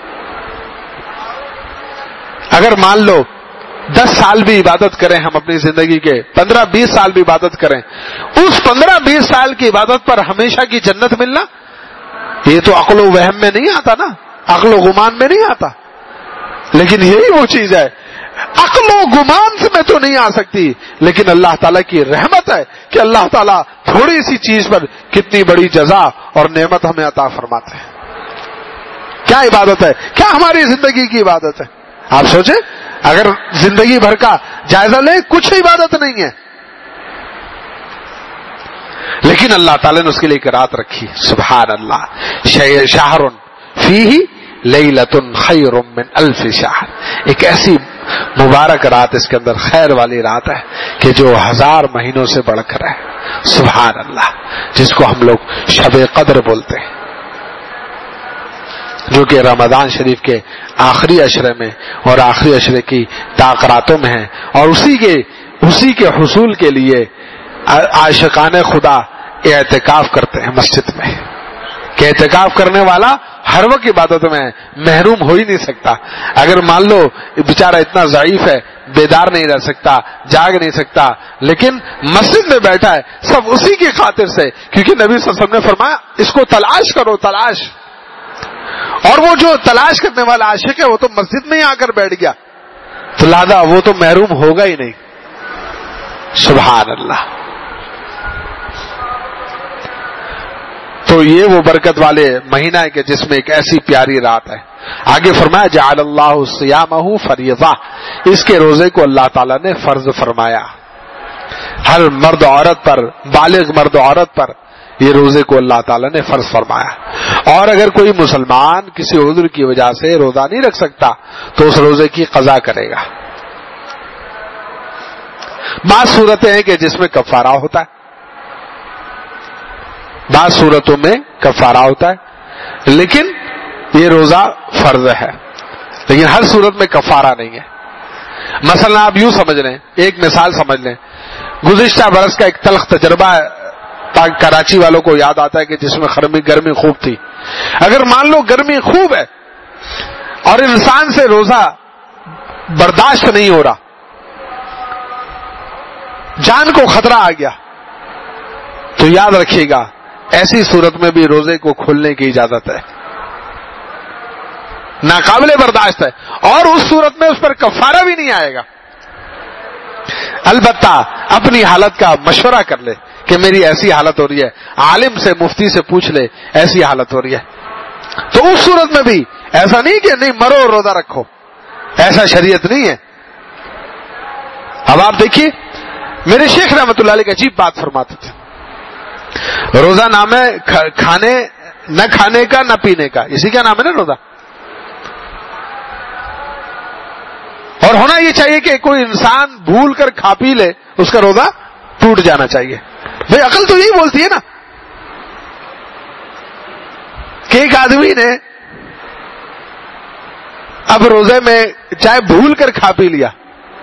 اگر مان لو 10 سال بھی عبادت کریں ہم اپنی زندگی کے، 15-20 سال بھی عبادت کریں، اس 15-20 سال کی عبادت پر ہمیشہ کی جنت ملنا، یہ تو عقل و وہم میں نہیں آتا نا، عقل و گمان میں نہیں آتا. لیکن یہی وہ چیز ہے، عقل و گمان سے میں تو نہیں آ سکتی، لیکن اللہ تعالیٰ کی رحمت ہے کہ اللہ تعالیٰ تھوڑی سی چیز پر کتنی بڑی جزا اور نعمت ہمیں عطا فرماتے ہیں. کیا عبادت ہے، کیا ہماری زندگی کی عبادت ہے؟ آپ سوچیں، اگر زندگی بھر کا جائزہ لیں کچھ عبادت نہیں ہے، لیکن اللہ تعالیٰ نے اس کے لیے ایک رات رکھی. سبحان اللہ. شہر فیہ لیلۃ خیر من الف شہر، ایک ایسی مبارک رات اس کے اندر خیر والی رات ہے کہ جو 1000 مہینوں سے بڑھ کر ہے. سبحان اللہ. جس کو ہم لوگ شب قدر بولتے ہیں، جو کہ رمضان شریف کے آخری عشرے میں اور آخری عشرے کی تاخراتوں میں ہے، اور اسی کے حصول کے لیے عاشقان خدا اعتکاف کرتے ہیں مسجد میں. کہ اعتکاف کرنے والا ہر وقت عبادت میں محروم ہو ہی نہیں سکتا. اگر مان لو بیچارہ اتنا ضعیف ہے بیدار نہیں رہ سکتا، جاگ نہیں سکتا، لیکن مسجد میں بیٹھا ہے سب اسی کی خاطر سے، کیونکہ نبی صلی اللہ علیہ وسلم نے فرمایا اس کو تلاش کرو، تلاش. اور وہ جو تلاش کرنے والا عاشق ہے وہ تو مسجد میں ہی آ کر بیٹھ گیا، تو لہذا وہ تو محروم ہوگا ہی نہیں. سبحان اللہ. تو یہ وہ برکت والے مہینہ ہے کہ جس میں ایک ایسی پیاری رات ہے. آگے فرمایا جعل اللہ صیامہ فریضہ، اس کے روزے کو اللہ تعالیٰ نے فرض فرمایا ہر مرد عورت پر، بالغ مرد عورت پر یہ روزے کو اللہ تعالیٰ نے فرض فرمایا. اور اگر کوئی مسلمان کسی عذر کی وجہ سے روزہ نہیں رکھ سکتا تو اس روزے کی قضا کرے گا. بعض صورتیں ہیں کہ جس میں کفارہ ہوتا ہے، بعض صورتوں میں کفارہ ہوتا ہے، لیکن یہ روزہ فرض ہے، لیکن ہر صورت میں کفارہ نہیں ہے. مثلا آپ یوں سمجھ لیں، ایک مثال سمجھ لیں، گزشتہ برس کا ایک تلخ تجربہ کراچی والوں کو یاد آتا ہے کہ جس میں گرمی خوب تھی. اگر مان لو گرمی خوب ہے اور انسان سے روزہ برداشت نہیں ہو رہا، جان کو خطرہ آ گیا، تو یاد رکھیے گا ایسی صورت میں بھی روزے کو کھولنے کی اجازت ہے، ناقابل برداشت ہے، اور اس صورت میں اس پر کفارہ بھی نہیں آئے گا. البتہ اپنی حالت کا مشورہ کر لے کہ میری ایسی حالت ہو رہی ہے، عالم سے مفتی سے پوچھ لے ایسی حالت ہو رہی ہے، تو اس صورت میں بھی ایسا نہیں کہ نہیں مرو اور روزہ رکھو، ایسا شریعت نہیں ہے. اب آپ دیکھیے میرے شیخ رحمۃ اللہ علیہ ایک عجیب بات فرماتے تھے، روزہ نام ہے کھانے نہ کھانے کا نہ پینے کا، اسی کا نام ہے نا روزہ. اور ہونا یہ چاہیے کہ کوئی انسان بھول کر کھا پی لے اس کا روزہ ٹوٹ جانا چاہیے. بھئی عقل تو یہی بولتی ہے نا کہ ایک آدمی نے اب روزے میں چاہے بھول کر کھا پی لیا،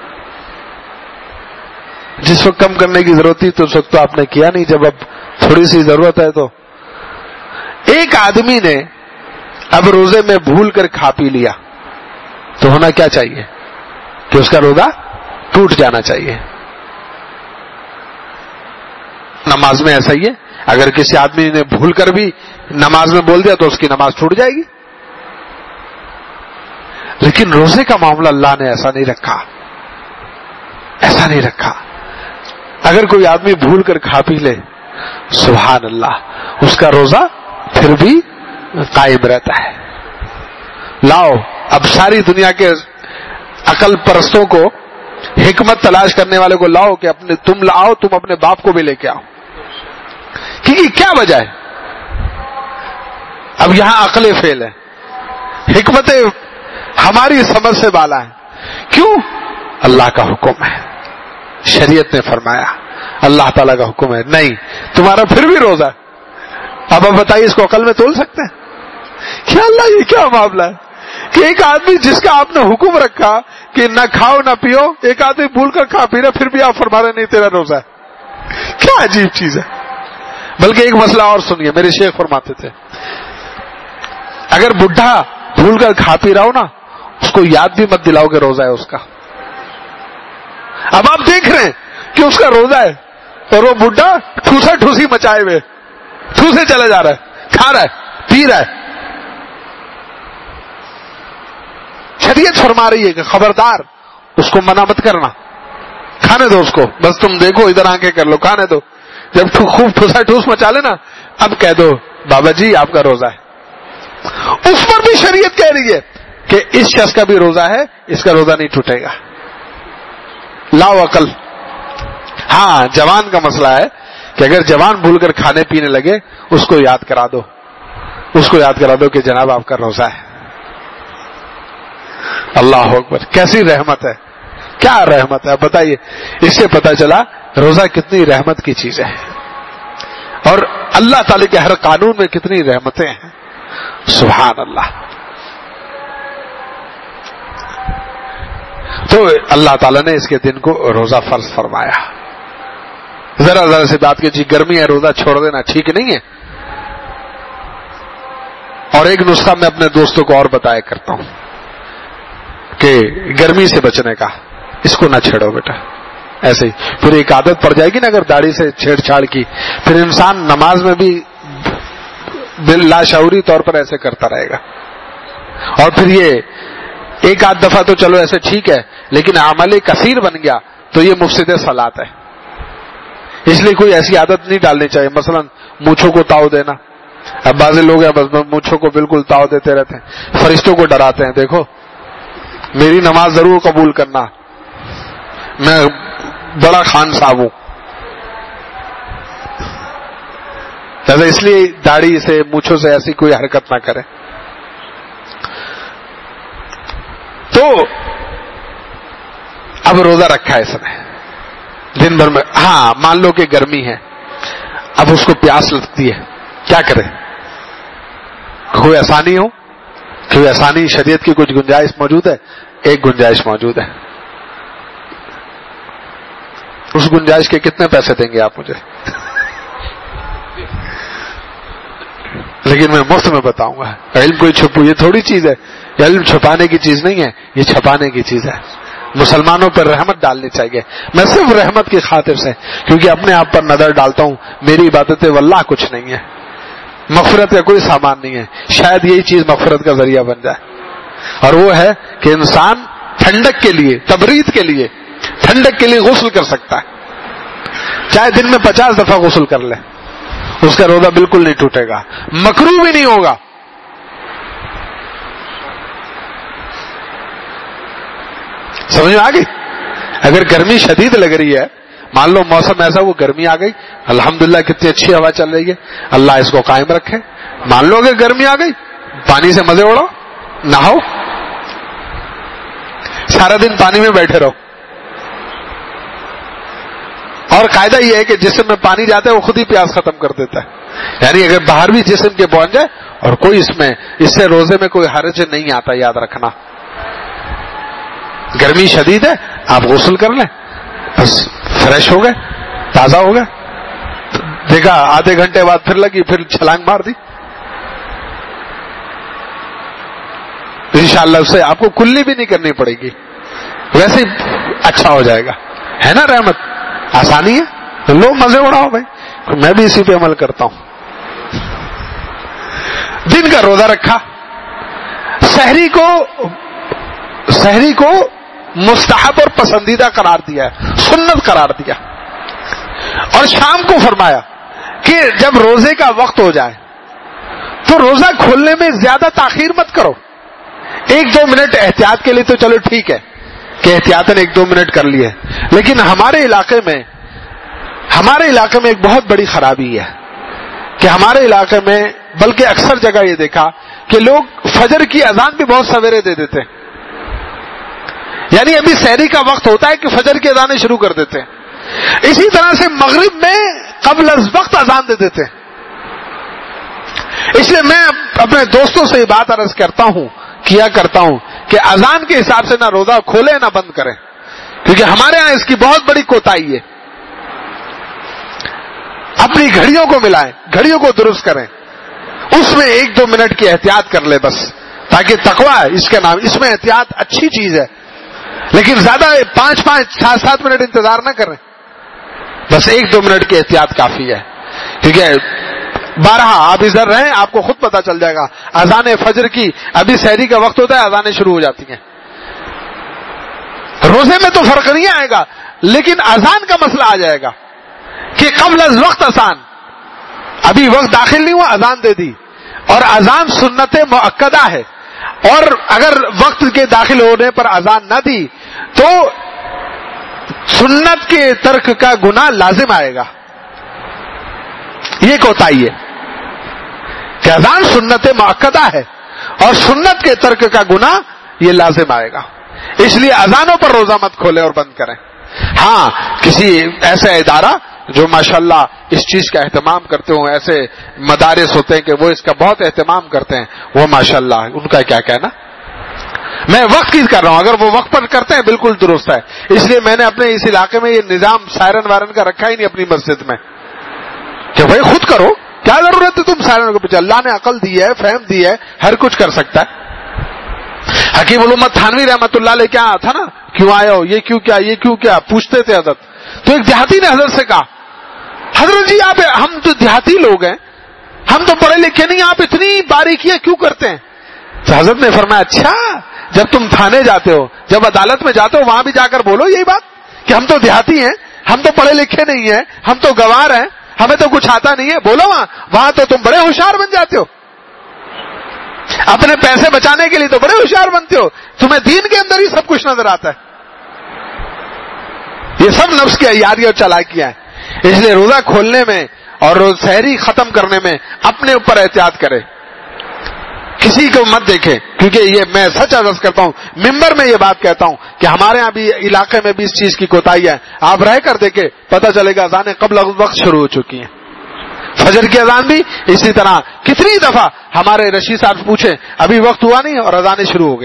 جس وقت کم کرنے کی ضرورت تھی تو اس وقت تو آپ نے کیا نہیں، جب اب تھوڑی سی ضرورت ہے تو ایک آدمی نے اب روزے میں بھول کر کھا پی لیا، تو ہونا کیا چاہیے کہ اس کا روزہ ٹوٹ جانا چاہیے. نماز میں ایسا ہی ہے، اگر کسی آدمی نے بھول کر بھی نماز میں بول دیا تو اس کی نماز ٹوٹ جائے گی. لیکن روزے کا معاملہ اللہ نے ایسا نہیں رکھا، ایسا نہیں رکھا. اگر کوئی آدمی بھول کر کھا پی لے، سبحان اللہ، اس کا روزہ پھر بھی قائم رہتا ہے. لاؤ اب ساری دنیا کے عقل پرستوں کو، حکمت تلاش کرنے والے کو لاؤ کہ تم لاؤ، تم اپنے باپ کو بھی لے کے آؤ. کیونکہ کیا وجہ ہے؟ اب یہاں عقلیں فیل ہے، حکمتیں ہماری سمجھ سے بالا ہے. کیوں؟ اللہ کا حکم ہے، شریعت نے فرمایا، اللہ تعالیٰ کا حکم ہے. نہیں، تمہارا پھر بھی روزہ ہے. اب آپ بتائیے اس کو عقل میں تول سکتے ہیں؟ کیا اللہ یہ کیا معاملہ ہے کہ ایک آدمی جس کا آپ نے حکم رکھا کہ نہ کھاؤ نہ پیو، ایک آدمی بھول کر کھا پی رہا، پھر بھی آپ فرما رہے نہیں تیرا روزہ ہے. کیا عجیب چیز ہے. بلکہ ایک مسئلہ اور سنیے، میرے شیخ فرماتے تھے اگر بڈھا بھول کر کھا پی رہا ہو نا، اس کو یاد بھی مت دلاؤ کہ روزہ ہے اس کا. اب آپ دیکھ رہے ہیں کہ اس کا روزہ ہے اور وہ بڈھا ٹھوسا ٹھوسی مچائے ہوئے ٹھوسے چلا جا رہا ہے، کھا رہا ہے، پی رہا ہے. شریعت فرما رہی ہے کہ خبردار اس کو منع مت کرنا، کھانے دو اس کو، بس تم دیکھو ادھر آنکھیں کر لو، کھانے دو. جب خوب ٹھوسا ٹھوس مچا لینا اب کہہ دو بابا جی آپ کا روزہ ہے. اس پر بھی شریعت کہہ رہی ہے کہ اس شخص کا بھی روزہ ہے، اس کا روزہ نہیں ٹوٹے گا. لاؤ عقل. ہاں جوان کا مسئلہ ہے کہ اگر جوان بھول کر کھانے پینے لگے، اس کو یاد کرا دو، اس کو یاد کرا دو کہ جناب آپ کا روزہ ہے. اللہ اکبر، کیسی رحمت ہے، کیا رحمت ہے. بتائیے، اس سے پتہ چلا روزہ کتنی رحمت کی چیز ہے اور اللہ تعالی کے ہر قانون میں کتنی رحمتیں ہیں. سبحان اللہ. تو اللہ تعالیٰ نے اس کے دن کو روزہ فرض فرمایا. ذرا سی بات کہ جی گرمی ہے روزہ چھوڑ دینا ٹھیک نہیں ہے. اور ایک نسخہ میں اپنے دوستوں کو اور بتایا کرتا ہوں کہ گرمی سے بچنے کا. اس کو نہ چھیڑو بیٹا. ایسے ہی پھر ایک عادت پڑ جائے گی نا اگر داڑھی سے چھیڑ چھاڑ کی, پھر انسان نماز میں بھی لاشعوری طور پر ایسے کرتا رہے گا. اور پھر یہ ایک آدھ دفعہ تو چلو ایسے ٹھیک ہے, لیکن عمل کثیر بن گیا تو یہ مفسد صلاۃ ہے. اس لیے کوئی ایسی عادت نہیں ڈالنی چاہیے. مثلا مونچھوں کو تاؤ دینا. اب بعض لوگ ہیں بس مونچھوں کو بالکل تاؤ دیتے رہتے ہیں, فرشتوں کو ڈراتے ہیں, دیکھو میری نماز ضرور قبول کرنا, میں بڑا خان صاحب ہوں. لہذا اس لیے داڑھی سے مونچھوں سے ایسی کوئی حرکت نہ کرے. تو اب روزہ رکھا ہے اس نے دن بھر میں, ہاں مان لو کہ گرمی ہے, اب اس کو پیاس لگتی ہے, کیا کرے؟ کوئی آسانی ہو, کوئی آسانی شریعت کی کچھ گنجائش موجود ہے؟ ایک گنجائش موجود ہے. اس گنجائش کے کتنے پیسے دیں گے آپ مجھے؟ لیکن میں مفت میں بتاؤں گا. علم کوئی چھپو, یہ تھوڑی چیز ہے, علم چھپانے کی چیز نہیں ہے, یہ چھپانے کی چیز ہے. مسلمانوں پر رحمت ڈالنی چاہیے. میں صرف رحمت کی خاطر سے, کیونکہ اپنے آپ پر نظر ڈالتا ہوں, میری عبادتیں واللہ کچھ نہیں ہے, مغفرت کا کوئی سامان نہیں ہے. شاید یہی چیز مغفرت کا ذریعہ بن جائے, اور وہ ہے کہ انسان ٹھنڈک کے لیے, تبرید کے لیے, ٹھنڈک کے لیے غسل کر سکتا ہے. چاہے دن میں 50 دفعہ غسل کر لے, اس کا روزہ بالکل نہیں ٹوٹے گا, مکروہ بھی نہیں ہوگا. سمجھ میں آ گئی؟ اگر گرمی شدید لگ رہی ہے, مان لو موسم ایسا, وہ گرمی آ گئی, الحمدللہ کتنی اچھی ہوا چل رہی ہے, اللہ اس کو قائم رکھے. مان لو کہ گرمی آ گئی, پانی سے مزے اڑاؤ, نہاؤ, سارا دن پانی میں بیٹھے رہو. اور قاعدہ یہ ہے کہ جسم میں پانی جاتا ہے وہ خود ہی پیاس ختم کر دیتا ہے. یعنی اگر باہر بھی جسم کے پہنچ جائے, اور کوئی اس سے روزے میں کوئی حرج نہیں آتا, یاد رکھنا. گرمی شدید ہے, آپ غسل کر لیں, بس فریش ہو گئے, تازہ ہو گئے. دیکھا آدھے گھنٹے بعد پھر لگی, پھر چھلانگ مار دی, انشاءاللہ اس سے آپ کو کلی بھی نہیں کرنی پڑے گی, ویسے ہی اچھا ہو جائے گا. ہے نا رحمت, آسانی ہے, لو مزے اڑاؤ بھائی. میں بھی اسی پہ عمل کرتا ہوں. دن کا روزہ رکھا, سحری کو مستحب اور پسندیدہ قرار دیا ہے, سنت قرار دیا. اور شام کو فرمایا کہ جب روزے کا وقت ہو جائے تو روزہ کھولنے میں زیادہ تاخیر مت کرو. 1-2 منٹ احتیاط کے لیے تو چلو ٹھیک ہے کہ احتیاطاً 1-2 منٹ کر لیے, لیکن ہمارے علاقے میں ایک بہت بڑی خرابی ہے کہ ہمارے علاقے میں, بلکہ اکثر جگہ یہ دیکھا کہ لوگ فجر کی اذان بھی بہت سویرے دے دیتے ہیں. یعنی ابھی سحری کا وقت ہوتا ہے کہ فجر کی اذانیں شروع کر دیتے ہیں. اسی طرح سے مغرب میں قبل از وقت اذان دے دیتے ہیں. اس لیے میں اپنے دوستوں سے یہ بات عرض کیا کرتا ہوں کہ اذان کے حساب سے نہ روزہ کھولے نہ بند کریں, کیونکہ ہمارے ہاں اس کی بہت بڑی کوتاہی ہے. اپنی گھڑیوں کو ملائیں, گھڑیوں کو درست کریں, اس میں 1-2 منٹ کی احتیاط کر لے بس, تاکہ تقویٰ ہے اس کا نام. اس میں احتیاط اچھی چیز ہے, لیکن زیادہ 5-7 منٹ انتظار نہ کریں, بس 1-2 منٹ کی احتیاط کافی ہے. کیونکہ 12 آپ ادھر رہیں, آپ کو خود پتا چل جائے گا. اذان فجر کی ابھی سحری کا وقت ہوتا ہے, اذانیں شروع ہو جاتی ہیں. روزے میں تو فرق نہیں آئے گا, لیکن اذان کا مسئلہ آ جائے گا کہ قبل از وقت اذان, ابھی وقت داخل نہیں ہوا اذان دے دی, اور اذان سنت مؤکدہ ہے, اور اگر وقت کے داخل ہونے پر اذان نہ دی تو سنت کے ترک کا گناہ لازم آئے گا. یہ کوتاہی ہے کہ اذان سنت مؤکدہ ہے اور سنت کے ترک کا گناہ یہ لازم آئے گا. اس لیے اذانوں پر روزہ مت کھولیں اور بند کریں. ہاں کسی ایسا ادارہ جو ماشاءاللہ اس چیز کا اہتمام کرتے ہوں, ایسے مدارس ہوتے ہیں کہ وہ اس کا بہت اہتمام کرتے ہیں, وہ ماشاءاللہ ان کا کیا کہنا. میں وقت کی کر رہا ہوں, اگر وہ وقت پر کرتے ہیں بالکل درست ہے. اس لیے میں نے اپنے اس علاقے میں یہ نظام سائرن وائرن کا رکھا ہی نہیں اپنی مسجد میں کہ بھائی خود کرو, کیا ضرورت ہے تم سائرن کو پیچھے. اللہ نے عقل دی ہے, فہم دی ہے, ہر کچھ کر سکتا ہے. حکیم الامت تھانوی رحمت اللہ علیہ کیا تھا نا، کیوں آئے ہو، یہ کیوں کیا پوچھتے تھے حضرت. تو ایک دیہاتی نے حضرت سے کہا، حضرت جی آپ، ہم تو دیہاتی لوگ ہیں، ہم تو پڑھے لکھے نہیں، آپ اتنی باریکیاں کیوں کرتے ہیں؟ تو حضرت نے فرمایا اچھا، جب تم تھانے جاتے ہو، جب عدالت میں جاتے ہو، وہاں بھی جا کر بولو یہی بات کہ ہم تو دیہاتی ہیں، ہم تو پڑھے لکھے نہیں ہیں، ہم تو گوار ہیں، ہمیں تو کچھ آتا نہیں ہے، بولو وہاں تو تم بڑے ہوشیار بن جاتے ہو، اپنے پیسے بچانے کے لیے تو بڑے ہوشیار بنتے ہو، تمہیں دین کے اندر ہی سب کچھ نظر آتا ہے. یہ سب نفس کی عیاری اور چالاکیاں ہیں. اس لیے روزہ کھولنے میں اور روز سحری ختم کرنے میں اپنے اوپر احتیاط کرے، کسی کو مت دیکھے. کیونکہ یہ میں سچ عرض کرتا ہوں، ممبر میں یہ بات کہتا ہوں کہ ہمارے ہاں بھی علاقے میں بھی اس چیز کی کوتاہی ہے. آپ رہ کر دیکھیں، پتہ چلے گا اذانیں قبل وقت شروع ہو چکی ہیں. فجر کی اذان بھی اسی طرح. کتنی دفعہ ہمارے رشید صاحب پوچھے، ابھی وقت ہوا نہیں اور اذانیں شروع ہو گئی.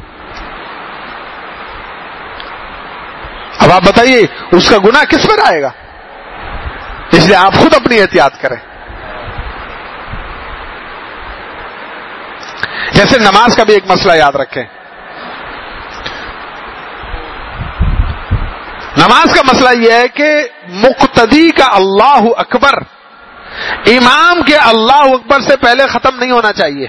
اب آپ بتائیے اس کا گناہ کس پر آئے گا؟ اس لیے آپ خود اپنی احتیاط کریں. جیسے نماز کا بھی ایک مسئلہ یاد رکھیں. نماز کا مسئلہ یہ ہے کہ مقتدی کا اللہ اکبر امام کے اللہ اکبر سے پہلے ختم نہیں ہونا چاہیے.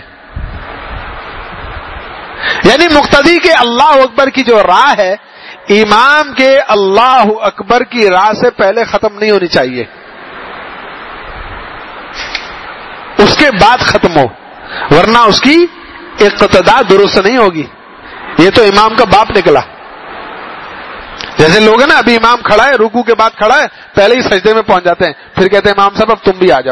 یعنی مقتدی کے اللہ اکبر کی جو راہ ہے، امام کے اللہ اکبر کی راہ سے پہلے ختم نہیں ہونی چاہیے، اس کے بعد ختم ہو، ورنہ اس کی اقتداء درست نہیں ہوگی. یہ تو امام کا باپ نکلا. جیسے لوگ ہیں نا، ابھی امام کھڑا ہے، رکوع کے بعد کھڑا ہے، پہلے ہی سجدے میں پہنچ جاتے ہیں، پھر کہتے ہیں امام صاحب اب تم بھی آ جاؤ.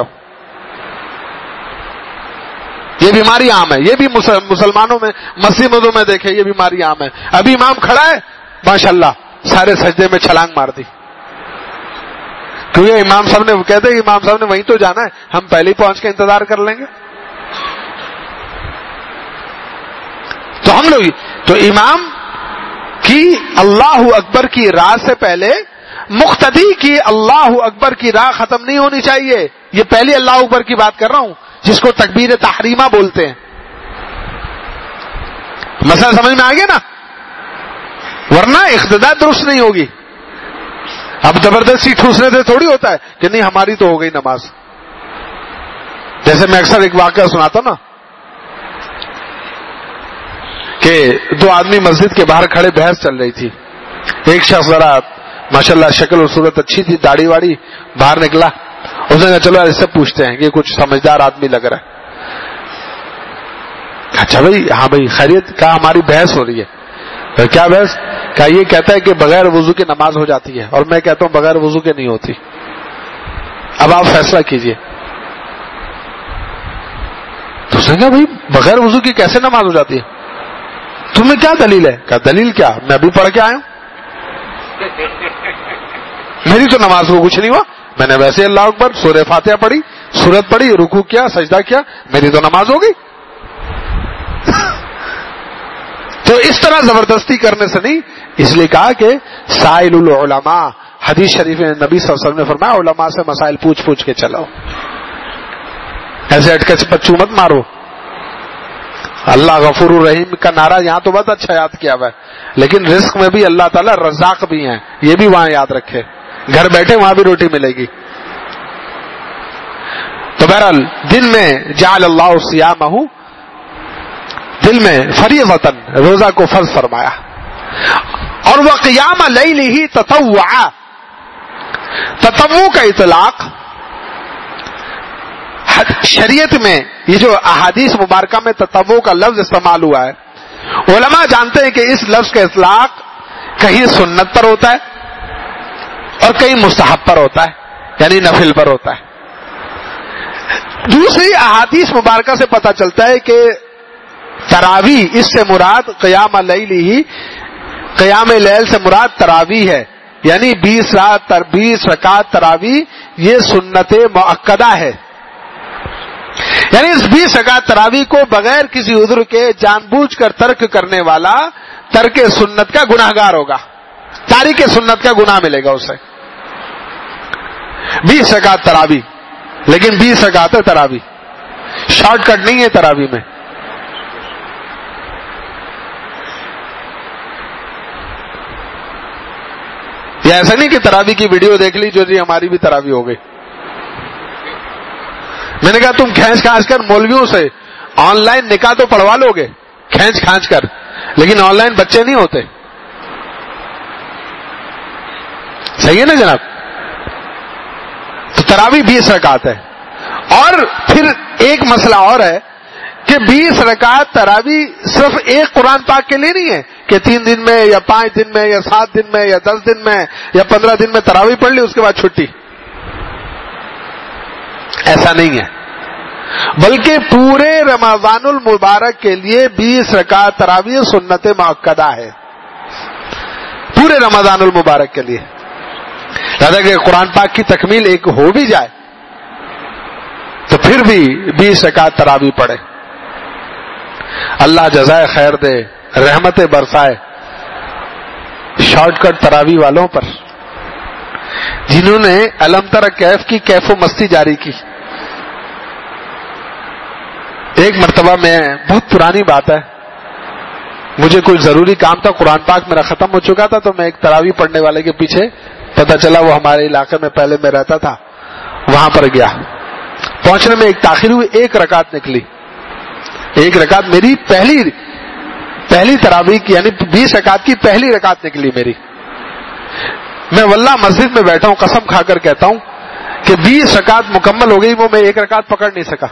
یہ بیماری عام ہے، یہ بھی مسلمانوں میں مسجدوں میں دیکھے، یہ بیماری عام ہے. ابھی امام کھڑا ہے، ماشاءاللہ سارے سجدے میں چھلانگ مار دی. کیونکہ امام صاحب نے کہتے ہیں امام صاحب نے وہیں تو جانا ہے، ہم پہلے ہی پہنچ کے انتظار کر لیں گے. تو ہم لوگ تو امام کی اللہ اکبر کی راہ سے پہلے مقتدی کی اللہ اکبر کی راہ ختم نہیں ہونی چاہیے. یہ پہلی اللہ اکبر کی بات کر رہا ہوں، جس کو تکبیر تحریمہ بولتے ہیں. مسئلہ سمجھ میں آ گیا نا؟ ورنہ اقتداء درست نہیں ہوگی. اب زبردستی ٹھوسنے سے تھوڑی ہوتا ہے کہ نہیں ہماری تو ہو گئی نماز. جیسے میں اکثر ایک واقعہ سناتا ہوں نا، کہ دو آدمی مسجد کے باہر کھڑے بحث چل رہی تھی. ایک شخص ذرا ماشاءاللہ شکل و صورت اچھی تھی، داڑھی واڑی، باہر نکلا. اس نے کہا چلو اس سے پوچھتے ہیں، یہ کچھ سمجھدار آدمی لگ رہا ہے. اچھا بھائی، ہاں بھائی خیریت؟ کہا ہماری بحث ہو رہی ہے. کیا بحث؟ کہا یہ کہتا ہے کہ بغیر وضو کے نماز ہو جاتی ہے، اور میں کہتا ہوں بغیر وضو کے نہیں ہوتی. اب آپ فیصلہ کیجئے. تو اس نے کہا بھائی بغیر وضو کی کیسے نماز ہو جاتی ہے؟ تمہیں کیا دلیل ہے؟ کہا دلیل کیا، میں ابھی پڑھ کے آیا ہوں، میری تو نماز کو کچھ نہیں ہوا، میں نے ویسے اللہ اکبر سورہ فاتحہ پڑھی، سورت پڑھی، رکوع کیا، سجدہ کیا، میری تو نماز ہو گئی. تو اس طرح زبردستی کرنے سے نہیں. اس لیے کہا کہ سائل العلماء، حدیث شریف میں نبی صلی اللہ علیہ وسلم نے فرمایا علماء سے مسائل پوچھ کے چلاؤ، ایسے اٹکے سے پچو مت مارو. اللہ غفور الرحیم کا نعرہ یہاں تو بہت اچھا یاد کیا ہوا ہے، لیکن رزق میں بھی اللہ تعالیٰ رزاق بھی ہیں، یہ بھی وہاں یاد رکھے. گھر بیٹھے وہاں بھی روٹی ملے گی. تو بہرحال دن میں جعل اللہ صیامہ، دل میں فریضۃً روزہ کو فرض فرمایا. اور وہ قیام لیلہ تطوعا، تطوع کا اطلاق شریعت میں، یہ جو احادیث مبارکہ میں تطوع کا لفظ استعمال ہوا ہے، علماء جانتے ہیں کہ اس لفظ کا اطلاق کہیں سنت پر ہوتا ہے اور کہیں مستحب پر ہوتا ہے، یعنی نفل پر ہوتا ہے. دوسری احادیث مبارکہ سے پتہ چلتا ہے کہ تراویح، اس سے مراد قیام اللیل ہی، قیام لیل سے مراد تراویح ہے، یعنی 20 رکعت تراویح یہ سنت مؤکدہ ہے. یعنی اس 20 رکعت تراویح کو بغیر کسی عذر کے جان بوجھ کر ترک کرنے والا ترک سنت کا گناہگار ہوگا، تارک سنت کا گناہ ملے گا اسے. 20 رکعت تراویح، لیکن 20 رکعت تراویح، شارٹ کٹ نہیں ہے تراویح میں. یا ایسا نہیں کہ تراوی کی ویڈیو دیکھ لی جو جی ہماری بھی تراوی ہو گئی. میں نے کہا تم کھینچ کھانچ کر مولویوں سے آن لائن نکاح تو پڑھوا لو گے کھینچ کھانچ کر, لیکن آن لائن بچے نہیں ہوتے. صحیح ہے نا جناب؟ تو تراوی 20 رکعت ہے. اور پھر ایک مسئلہ اور ہے کہ 20 رکعت تراوی صرف ایک قرآن پاک کے لیے نہیں ہے کہ 3 دن میں یا 5 دن میں یا 7 دن میں یا 10 دن میں یا 15 دن میں تراوی پڑھ لی اس کے بعد چھٹی. ایسا نہیں ہے, بلکہ پورے رمضان المبارک کے لیے 20 رکعت تراوی سنت مؤکدہ ہے, پورے رمضان المبارک کے لیے. لہذا کہ قرآن پاک کی تکمیل ایک ہو بھی جائے تو پھر بھی 20 رکعت تراوی پڑھے. اللہ جزائے خیر دے, رحمتیں برسائے شارٹ کٹ تراوی والوں پر, جنہوں نے الم تر کیف کی کیف و مستی جاری کی. ایک مرتبہ میں, بہت پرانی بات ہے, مجھے کوئی ضروری کام تھا, قرآن پاک میرا ختم ہو چکا تھا, تو میں ایک تراوی پڑھنے والے کے پیچھے, پتہ چلا وہ ہمارے علاقے میں پہلے میں رہتا تھا, وہاں پر گیا. پہنچنے میں ایک تاخیر ہوئی, 1 رکعت نکلی. 1 رکعت میری پہلی تراوی کی, یعنی 20 رکعت کی پہلی رکعت نکلی میری. میں واللہ مسجد میں بیٹھا ہوں, قسم کھا کر کہتا ہوں کہ 20 رکعت مکمل ہو گئی, وہ میں 1 رکعت پکڑ نہیں سکا.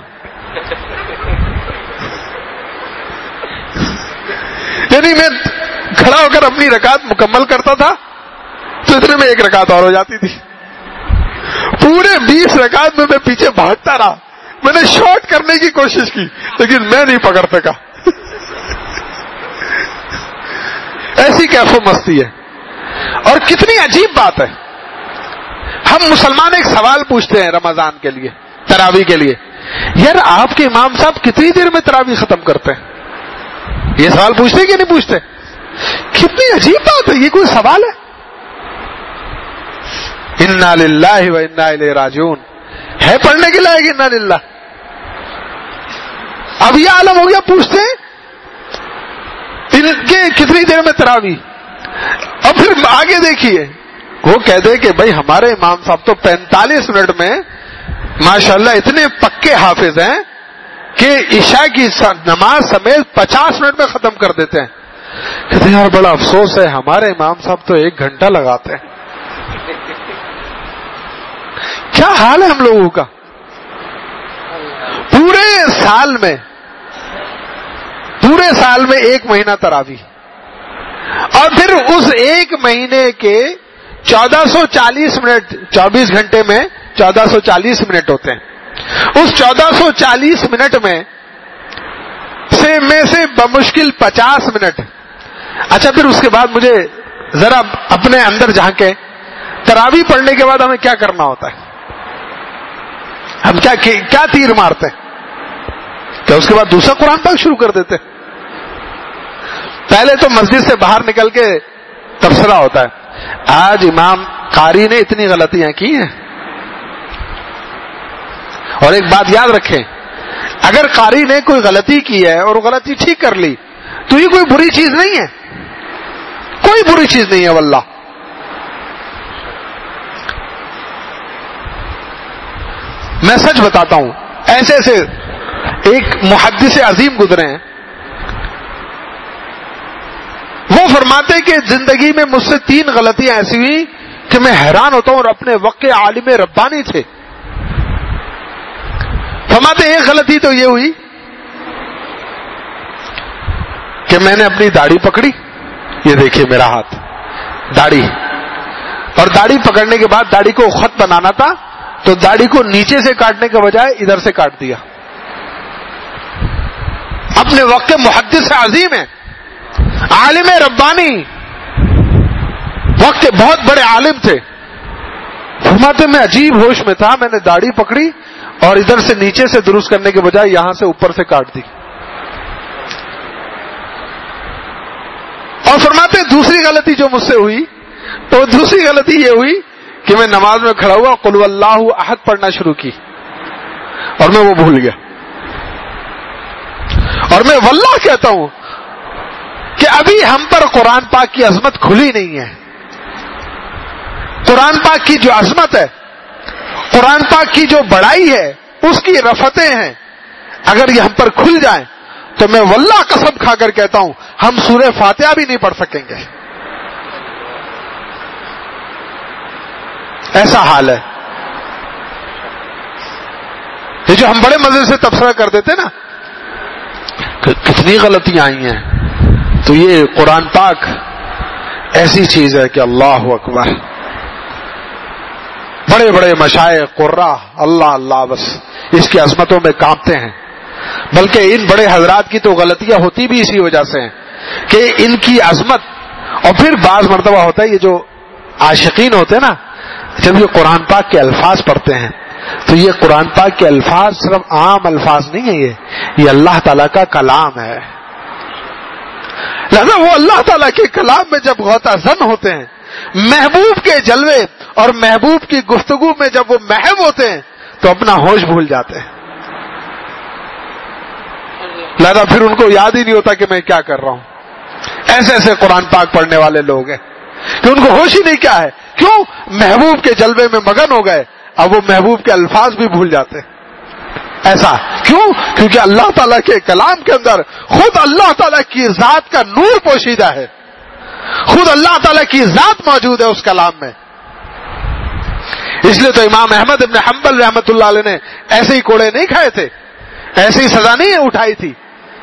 یعنی میں کھڑا ہو کر اپنی رکعت مکمل کرتا تھا تو اتنے میں 1 رکعت اور ہو جاتی تھی. پورے 20 رکعت میں پیچھے بھاگتا رہا. میں نے شارٹ کرنے کی کوشش کی لیکن میں نہیں پکڑ سکا. ایسی کیف و مستی ہے. اور کتنی عجیب بات ہے, ہم مسلمان ایک سوال پوچھتے ہیں رمضان کے لیے, تراوی کے لیے, یار آپ کے امام صاحب کتنی دیر میں تراوی ختم کرتے ہیں؟ یہ سوال پوچھتے کہ نہیں پوچھتے؟ کتنی عجیب بات ہے, یہ کوئی سوال ہے؟ انا للہ و انا الیہ راجعون ہے پڑھنے کے لائق. انا للہ. اب یہ عالم ہو گیا, پوچھتے ہیں ان کے کتنی دیر میں تراوی. اور پھر آگے دیکھیے, وہ کہتے کہ بھائی ہمارے امام صاحب تو 45 منٹ میں ماشاءاللہ اتنے پکے حافظ ہیں کہ عشاء کی نماز سمیت 50 منٹ میں ختم کر دیتے ہیں. کہتے ہیں یار بڑا افسوس ہے, ہمارے امام صاحب تو 1 گھنٹہ لگاتے ہیں. کیا حال ہے ہم لوگوں کا. پورے سال میں 1 مہینہ تراوی, اور پھر اس 1 مہینے کے 1440 منٹ, 24 گھنٹے میں 1440 منٹ ہوتے ہیں. اس 1440 منٹ میں سے بمشکل 50 منٹ. اچھا پھر اس کے بعد مجھے ذرا اپنے اندر جھانکے, تراوی پڑھنے کے بعد ہمیں کیا کرنا ہوتا ہے؟ ہم کیا تیر مارتے ہیں؟ کیا اس کے بعد دوسرا قرآن پاک شروع کر دیتے ہیں؟ پہلے تو مسجد سے باہر نکل کے تبصرہ ہوتا ہے, آج امام قاری نے اتنی غلطیاں کی ہیں. اور ایک بات یاد رکھیں, اگر قاری نے کوئی غلطی کی ہے اور وہ غلطی ٹھیک کر لی تو یہ کوئی بری چیز نہیں ہے, کوئی بری چیز نہیں ہے واللہ. میں سچ بتاتا ہوں, ایسے ایک محدث عظیم گزرے ہیں, وہ فرماتے کہ زندگی میں مجھ سے 3 غلطیاں ایسی ہوئی کہ میں حیران ہوتا ہوں, اور اپنے وقت کے عالم ربانی تھے. فرماتے ایک غلطی تو یہ ہوئی کہ میں نے اپنی داڑھی پکڑی, یہ دیکھیے میرا ہاتھ, داڑھی, اور داڑھی پکڑنے کے بعد داڑھی کو خط بنانا تھا تو داڑھی کو نیچے سے کاٹنے کے بجائے ادھر سے کاٹ دیا. اپنے وقت کے محدث عظیم ہیں, عالم ربانی, وقت کے بہت بڑے عالم تھے. فرماتے میں عجیب ہوش میں تھا, میں نے داڑھی پکڑی اور ادھر سے نیچے سے درست کرنے کے بجائے یہاں سے اوپر سے کاٹ دی. اور فرماتے دوسری غلطی جو مجھ سے ہوئی, تو دوسری غلطی یہ ہوئی کہ میں نماز میں کھڑا ہوا, قل واللہ احد پڑھنا شروع کی اور میں وہ بھول گیا. اور میں واللہ کہتا ہوں کہ ابھی ہم پر قرآن پاک کی عظمت کھلی نہیں ہے. قرآن پاک کی جو عظمت ہے، قرآن پاک کی جو بڑائی ہے، اس کی رفتیں ہیں، اگر یہ ہم پر کھل جائیں تو میں واللہ قسم کھا کر کہتا ہوں ہم سورہ فاتحہ بھی نہیں پڑھ سکیں گے. ایسا حال ہے. یہ جو ہم بڑے مزے سے تبصرہ کر دیتے نا کتنی غلطیاں آئی ہیں، تو یہ قرآن پاک ایسی چیز ہے کہ اللہ اکبر. بڑے بڑے مشائخ قراء اللہ اللہ بس اس کی عظمتوں میں کانپتے ہیں. بلکہ ان بڑے حضرات کی تو غلطیاں ہوتی بھی اسی وجہ سے ہیں کہ ان کی عظمت. اور پھر بعض مرتبہ ہوتا ہے یہ جو عاشقین ہوتے ہیں نا، جب یہ قرآن پاک کے الفاظ پڑھتے ہیں تو یہ قرآن پاک کے الفاظ صرف عام الفاظ نہیں ہیں، یہ اللہ تعالیٰ کا کلام ہے. لہذا وہ اللہ تعالیٰ کے کلام میں جب غوطہ زن ہوتے ہیں، محبوب کے جلوے اور محبوب کی گفتگو میں جب وہ محو ہوتے ہیں تو اپنا ہوش بھول جاتے ہیں. لہذا پھر ان کو یاد ہی نہیں ہوتا کہ میں کیا کر رہا ہوں. ایسے ایسے قرآن پاک پڑھنے والے لوگ ہیں کہ ان کو ہوش ہی نہیں کیا ہے. کیوں؟ محبوب کے جلوے میں مگن ہو گئے، اب وہ محبوب کے الفاظ بھی بھول جاتے ہیں. ایسا کیوں؟ کیونکہ اللہ تعالیٰ کے کلام کے اندر خود اللہ تعالیٰ کی ذات کا نور پوشیدہ ہے، خود اللہ تعالیٰ کی ذات موجود ہے اس کلام میں. اس لیے تو امام احمد ابن حنبل رحمۃ اللہ علیہ نے ایسے ہی کوڑے نہیں کھائے تھے، ایسے ہی سزا نہیں اٹھائی تھی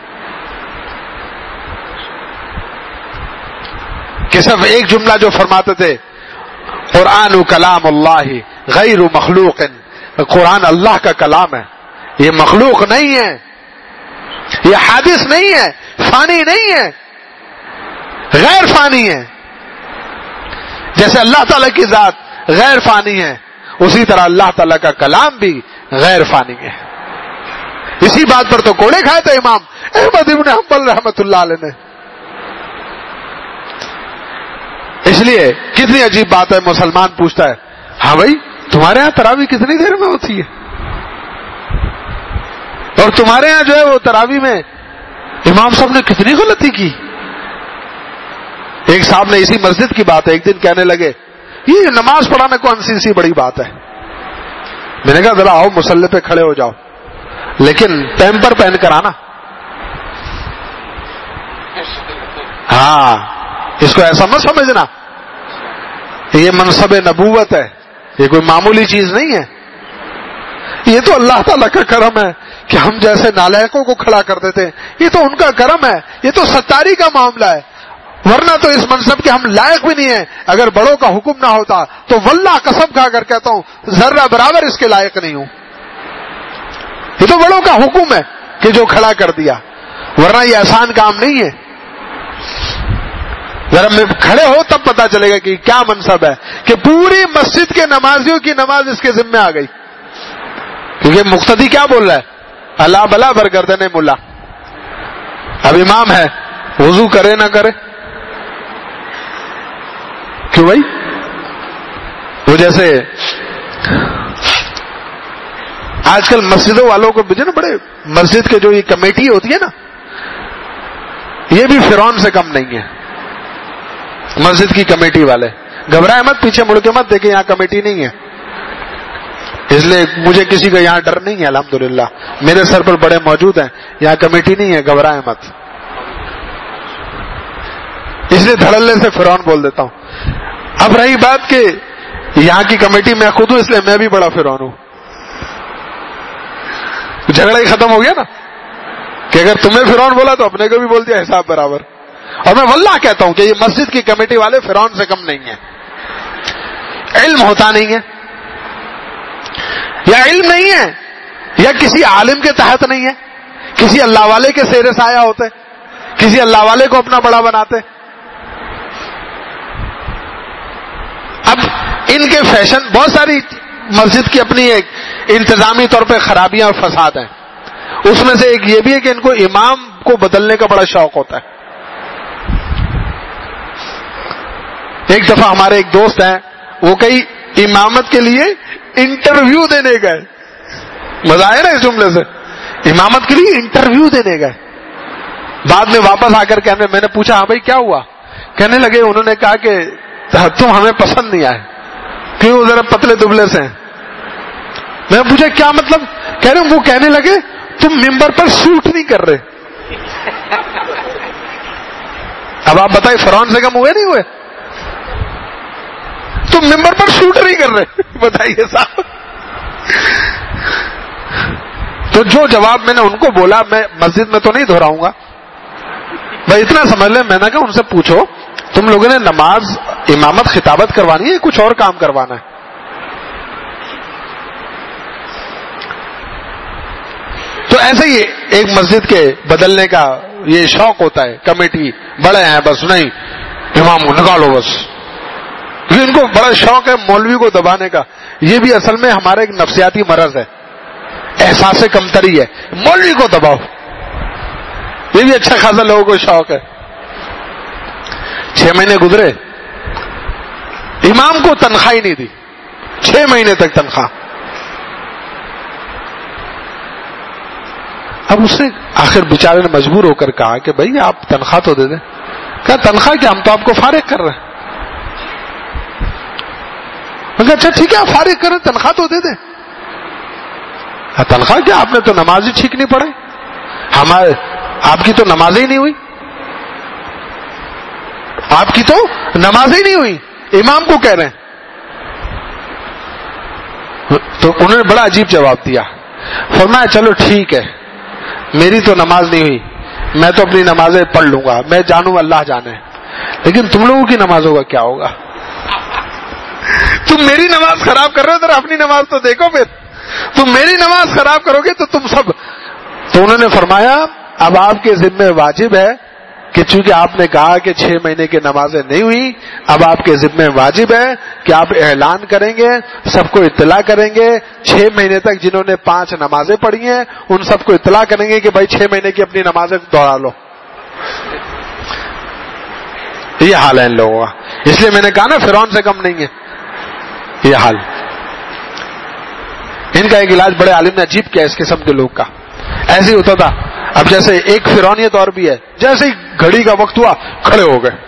کہ صرف ایک جملہ جو فرماتے تھے قرآن کلام اللہ غیر مخلوق، قرآن اللہ کا کلام ہے، یہ مخلوق نہیں ہے، یہ حادث نہیں ہے، فانی نہیں ہے، غیر فانی ہے. جیسے اللہ تعالیٰ کی ذات غیر فانی ہے، اسی طرح اللہ تعالیٰ کا کلام بھی غیر فانی ہے. اسی بات پر تو کوڑے کھائے تھے امام احمد ابن حنبل رحمۃ اللہ علیہ نے. اس لیے کتنی عجیب بات ہے، مسلمان پوچھتا ہے ہاں بھائی تمہارے ہاں تراویح کتنی دیر میں ہوتی ہے؟ اور تمہارے ہاں جو ہے وہ تراویح میں امام صاحب نے کتنی غلطی کی. ایک صاحب نے اسی مسجد کی بات ہے ایک دن کہنے لگے یہ نماز پڑھانا کون سی بڑی بات ہے. میں نے کہا ذرا آؤ مصلی پہ کھڑے ہو جاؤ لیکن پیمپر پہن کر آنا. ہاں اس کو ایسا مت سمجھنا، یہ منصب نبوت ہے، یہ کوئی معمولی چیز نہیں ہے. یہ تو اللہ تعالیٰ کا کرم ہے کہ ہم جیسے نالائقوں کو کھڑا کر دیتے ہیں، یہ تو ان کا کرم ہے، یہ تو ستاری کا معاملہ ہے. ورنہ تو اس منصب کے ہم لائق بھی نہیں ہیں. اگر بڑوں کا حکم نہ ہوتا تو واللہ قسم کھا کر کہتا ہوں ذرہ برابر اس کے لائق نہیں ہوں. یہ تو بڑوں کا حکم ہے کہ جو کھڑا کر دیا، ورنہ یہ آسان کام نہیں ہے. ذرا میں کھڑے ہو تب پتا چلے گا کہ کیا منصب ہے کہ پوری مسجد کے نمازیوں کی نماز اس کے ذمہ آ گئی. کیونکہ مقتدی کیا بول رہا ہے؟ اللہ بلا برگردن ملا. اب امام ہے وضو کرے نہ کرے، کیوں بھائی؟ وہ جیسے آج کل مسجدوں والوں کو نا بڑے مسجد کے جو یہ کمیٹی ہوتی ہے نا، یہ بھی فرعون سے کم نہیں ہے. مسجد کی کمیٹی والے گھبرائے مت، پیچھے مڑ کے مت دیکھیں یہاں کمیٹی نہیں ہے. اس لیے مجھے کسی کا یہاں ڈر نہیں ہے، الحمدللہ میرے سر پر بڑے موجود ہیں. یہاں کمیٹی نہیں ہے، گھبرائے مت. اس لیے دھڑلے سے فرعون بول دیتا ہوں. اب رہی بات کہ یہاں کی کمیٹی میں خود ہوں، اس لیے میں بھی بڑا فرعون ہوں. جھگڑا ہی ختم ہو گیا نا کہ اگر تمہیں فرعون بولا تو اپنے کو بھی بول دیا، حساب برابر. اور میں واللہ کہتا ہوں کہ یہ مسجد کی کمیٹی والے فرعون سے کم نہیں ہیں. علم ہوتا نہیں ہے، یا علم نہیں ہے، یا کسی عالم کے تحت نہیں ہے، کسی اللہ والے کے زیر سایہ ہوتے، کسی اللہ والے کو اپنا بڑا بناتے. اب ان کے فیشن بہت ساری مسجد کی اپنی ایک انتظامی طور پہ خرابیاں اور فساد ہیں. اس میں سے ایک یہ بھی ہے کہ ان کو امام کو بدلنے کا بڑا شوق ہوتا ہے. ایک دفعہ ہمارے ایک دوست ہیں، وہ کئی امامت کے لیے انٹرویو دینے گئے. مزہ آیا نا اس جملے سے؟ امامت کے لیے انٹرویو دینے گئے. بعد میں واپس آ کر کہنے، میں نے پوچھا ہاں بھائی کیا ہوا؟ کہنے لگے انہوں نے کہا کہ تم ہمیں پسند نہیں آئے. کیوں ذرا پتلے دبلے سے ہیں. میں پوچھا کیا مطلب؟ کہہ رہے وہ کہنے لگے تم ممبر پر سوٹ نہیں کر رہے. اب آپ بتائیں فرعون سے کم ہوئے نہیں ہوئے؟ تم ممبر پر شوٹ نہیں کر رہے. بتائیے صاحب. تو جو جواب میں نے ان کو بولا میں مسجد میں تو نہیں دہراؤں گا. بھائی اتنا سمجھ لیں, میں نے کہا ان سے پوچھو تم لوگوں نے نماز امامت خطابت کروانی ہے کچھ اور کام کروانا ہے؟ تو ایسے ہی ایک مسجد کے بدلنے کا یہ شوق ہوتا ہے, کمیٹی بڑے ہیں بس نہیں امام کو نکالو بس. ان کو بڑا شوق ہے مولوی کو دبانے کا. یہ بھی اصل میں ہمارا ایک نفسیاتی مرض ہے, احساس کمتری ہے, مولوی کو دباؤ. یہ بھی اچھا خاصا لوگوں کو شوق ہے. 6 مہینے گزرے, امام کو تنخواہ ہی نہیں دی, 6 مہینے تک تنخواہ. اب اس نے آخر بیچارے نے مجبور ہو کر کہا کہ بھائی آپ تنخواہ تو دے دیں. کہا تنخواہ کیا, ہم تو آپ کو فارغ کر رہے ہیں. میں کہا اچھا ٹھیک ہے آپ فارغ کریں, تنخواہ تو دے دیں. تنخواہ کیا, آپ نے تو نماز ہی ٹھیک نہیں پڑھی, ہمارے آپ کی تو نماز ہی نہیں ہوئی, آپ کی تو نماز ہی نہیں ہوئی, امام کو کہہ رہے ہیں. تو انہوں نے بڑا عجیب جواب دیا. فرمایا چلو ٹھیک ہے, میری تو نماز نہیں ہوئی, میں تو اپنی نمازیں پڑھ لوں گا, میں جانوں اللہ جانے, لیکن تم لوگوں کی نمازوں کا کیا ہوگا؟ تم میری نماز خراب کر رہے ہو, ذرا اپنی نماز تو دیکھو. پھر تم میری نماز خراب کرو گے تو تم سب. تو انہوں نے فرمایا اب آپ کے ذمہ واجب ہے کہ چونکہ آپ نے کہا کہ 6 مہینے کی نمازیں نہیں ہوئی, اب آپ کے ذمہ واجب ہے کہ آپ اعلان کریں گے, سب کو اطلاع کریں گے. 6 مہینے تک جنہوں نے 5 نمازیں پڑھی ہیں ان سب کو اطلاع کریں گے کہ بھائی 6 مہینے کی اپنی نمازیں دوہرا لو. یہ حال ہے ان لوگوں کا. اس لیے میں نے کہا نا فرعون سے کم نہیں ہے یہ حال. ان کا ایک علاج بڑے عالم نے عجیب کیا اس قسم کے لوگ کا. ایسے ہی ہوتا تھا. اب جیسے ایک فرعونیت اور بھی ہے, جیسے ہی گھڑی کا وقت ہوا کھڑے ہو گئے.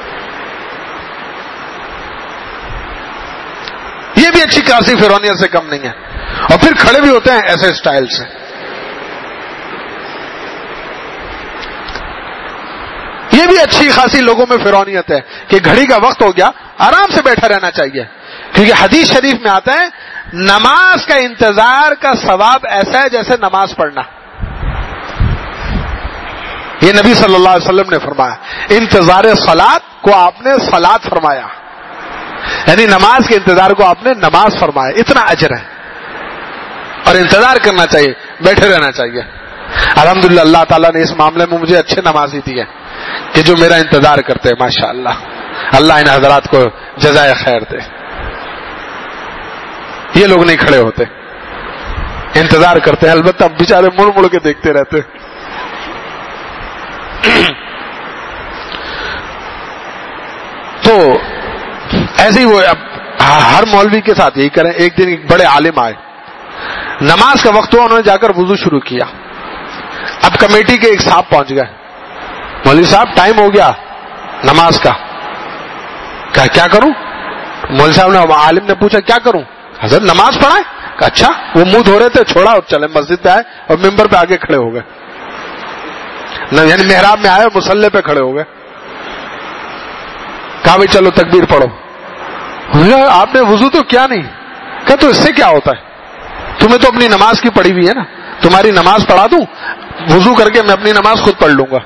یہ بھی اچھی خاصی فرعونیت سے کم نہیں ہے. اور پھر کھڑے بھی ہوتے ہیں ایسے سٹائل سے. یہ بھی اچھی خاصی لوگوں میں فرعونیت ہے کہ گھڑی کا وقت ہو گیا آرام سے بیٹھا رہنا چاہیے, کیونکہ حدیث شریف میں آتا ہے نماز کا انتظار کا ثواب ایسا ہے جیسے نماز پڑھنا. یہ نبی صلی اللہ علیہ وسلم نے فرمایا. انتظار صلاۃ کو آپ نے صلاۃ فرمایا, یعنی نماز کے انتظار کو آپ نے نماز فرمایا. اتنا اجر ہے اور انتظار کرنا چاہیے, بیٹھے رہنا چاہیے. الحمدللہ اللہ تعالیٰ نے اس معاملے میں مجھے اچھے نمازی دیے کہ جو میرا انتظار کرتے ہیں. ماشاءاللہ, اللہ ان حضرات کو جزائے خیر دے. یہ لوگ نہیں کھڑے ہوتے, انتظار کرتے ہیں. البتہ بیچارے مڑ مڑ کے دیکھتے رہتے. تو ایسے ہی وہ اب ہر مولوی کے ساتھ یہی کریں. ایک دن ایک بڑے عالم آئے, نماز کا وقت ہوا, انہوں نے جا کر وضو شروع کیا. اب کمیٹی کے ایک صاحب پہنچ گئے, مولوی صاحب ٹائم ہو گیا نماز کا. کہا کیا کروں؟ مولوی صاحب نے, عالم نے پوچھا کیا کروں؟ حضرت نماز پڑھائے. کہا اچھا. وہ منہ دھو رہے تھے, چھوڑا اور چلے مسجد پہ آئے اور ممبر پہ آگے کھڑے ہو گئے, یعنی محراب میں آئے اور مصلی پہ کھڑے ہو گئے. کہا بھائی چلو تکبیر پڑھو. آپ نے وضو تو کیا نہیں. کہا تو اس سے کیا ہوتا ہے, تمہیں تو اپنی نماز کی پڑھی ہوئی ہے نا, تمہاری نماز پڑھا دوں, وضو کر کے میں اپنی نماز خود پڑھ لوں گا.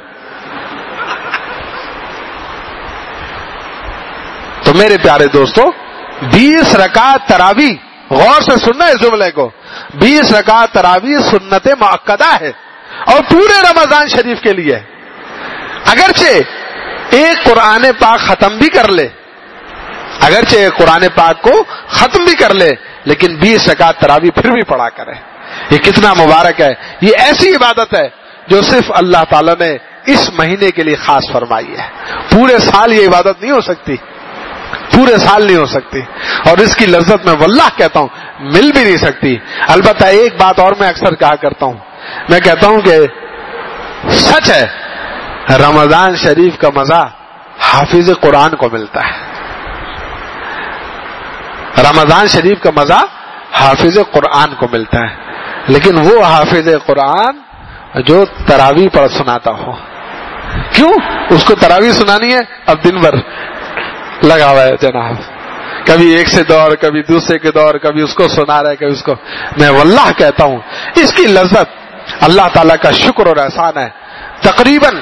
تو میرے پیارے دوستو, 20 رکعت تراویح, غور سے سننا اس جملے کو, 20 رکعت تراویح سنت مؤکدہ ہے اور پورے رمضان شریف کے لیے. اگرچہ ایک قرآن پاک ختم بھی کر لے, اگرچہ قرآن پاک کو ختم بھی کر لے, لیکن 20 رکعت تراویح پھر بھی پڑھا کرے. یہ کتنا مبارک ہے. یہ ایسی عبادت ہے جو صرف اللہ تعالیٰ نے اس مہینے کے لیے خاص فرمائی ہے. پورے سال یہ عبادت نہیں ہو سکتی, پورے سال نہیں ہو سکتی, اور اس کی لذت میں واللہ کہتا ہوں مل بھی نہیں سکتی. البتہ ایک بات اور میں اکثر کہا کرتا ہوں, میں کہتا ہوں کہ سچ ہے رمضان شریف کا مزہ حافظ قرآن کو ملتا ہے. رمضان شریف کا مزہ حافظ قرآن کو ملتا ہے، لیکن وہ حافظ قرآن جو تراویح پڑھ سناتا ہو. کیوں؟ اس کو تراویح سنانی ہے، اب دن بھر لگا ہوا ہے جناب، کبھی ایک سے دور، کبھی دوسرے کے دور، کبھی اس کو سنا رہا ہے، کبھی اس کو. میں واللہ کہتا ہوں اس کی لذت اللہ تعالیٰ کا شکر اور احسان ہے. تقریباً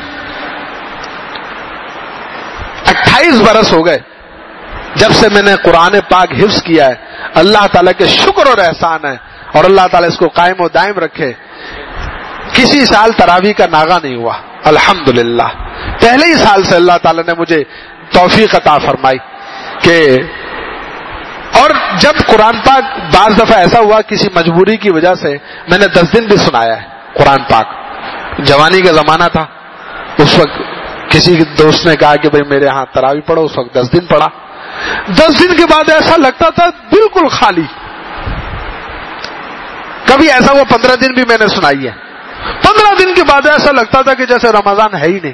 28 برس ہو گئے جب سے میں نے قرآن پاک حفظ کیا ہے. اللہ تعالیٰ کے شکر اور احسان ہے، اور اللہ تعالیٰ اس کو قائم و دائم رکھے. کسی سال تراویح کا ناغہ نہیں ہوا الحمدللہ. پہلے ہی سال سے اللہ تعالیٰ نے مجھے توفیق عطا فرمائی کہ، اور جب قرآن پاک بعض دفعہ ایسا ہوا کسی مجبوری کی وجہ سے میں نے 10 دن بھی سنایا ہے قرآن پاک. جوانی کا زمانہ تھا، اس وقت کسی دوست نے کہا کہ بھئی میرے ہاں تراویح پڑھو، اس وقت 10 دن پڑھا. 10 دن کے بعد ایسا لگتا تھا بالکل خالی. کبھی ایسا ہوا 15 دن بھی میں نے سنائی ہے. 15 دن کے بعد ایسا لگتا تھا کہ جیسے رمضان ہے ہی نہیں.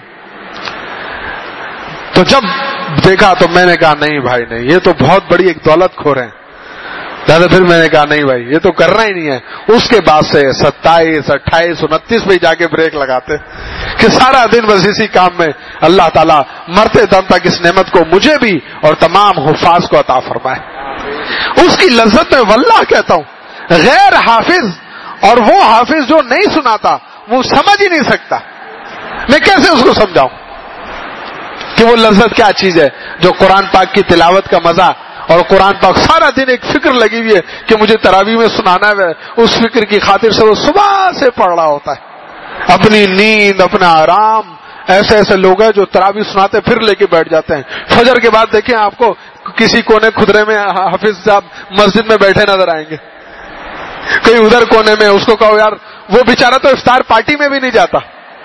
تو جب دیکھا تو میں نے کہا نہیں بھائی نہیں، یہ تو بہت بڑی ایک دولت کھو رہے ہیں. زیادہ پھر میں نے کہا نہیں بھائی یہ تو کرنا ہی نہیں ہے. اس کے بعد سے 27، 28، 29 پہ جا کے بریک لگاتے کہ سارا دن بس اسی کام میں. اللہ تعالیٰ مرتے دم تک اس نعمت کو مجھے بھی اور تمام حفاظ کو عطا فرمائے. اس کی لذت میں واللہ کہتا ہوں غیر حافظ اور وہ حافظ جو نہیں سناتا وہ سمجھ ہی نہیں سکتا. میں کیسے اس کو سمجھاؤں کہ وہ لذت کیا چیز ہے جو قرآن پاک کی تلاوت کا مزہ، اور قرآن پاک سارا دن ایک فکر لگی ہوئی ہے کہ مجھے تراویح میں سنانا ہے. اس فکر کی خاطر سے وہ صبح سے پڑھ رہا ہوتا ہے. اپنی نیند، اپنا آرام. ایسے ایسے لوگ ہیں جو تراویح سناتے پھر لے کے بیٹھ جاتے ہیں. فجر کے بعد دیکھیں آپ کو کسی کونے خدرے میں حافظ صاحب مسجد میں بیٹھے نظر آئیں گے، کہیں ادھر کونے میں. اس کو کہو یار وہ بیچارہ تو افطار پارٹی میں بھی نہیں جاتا.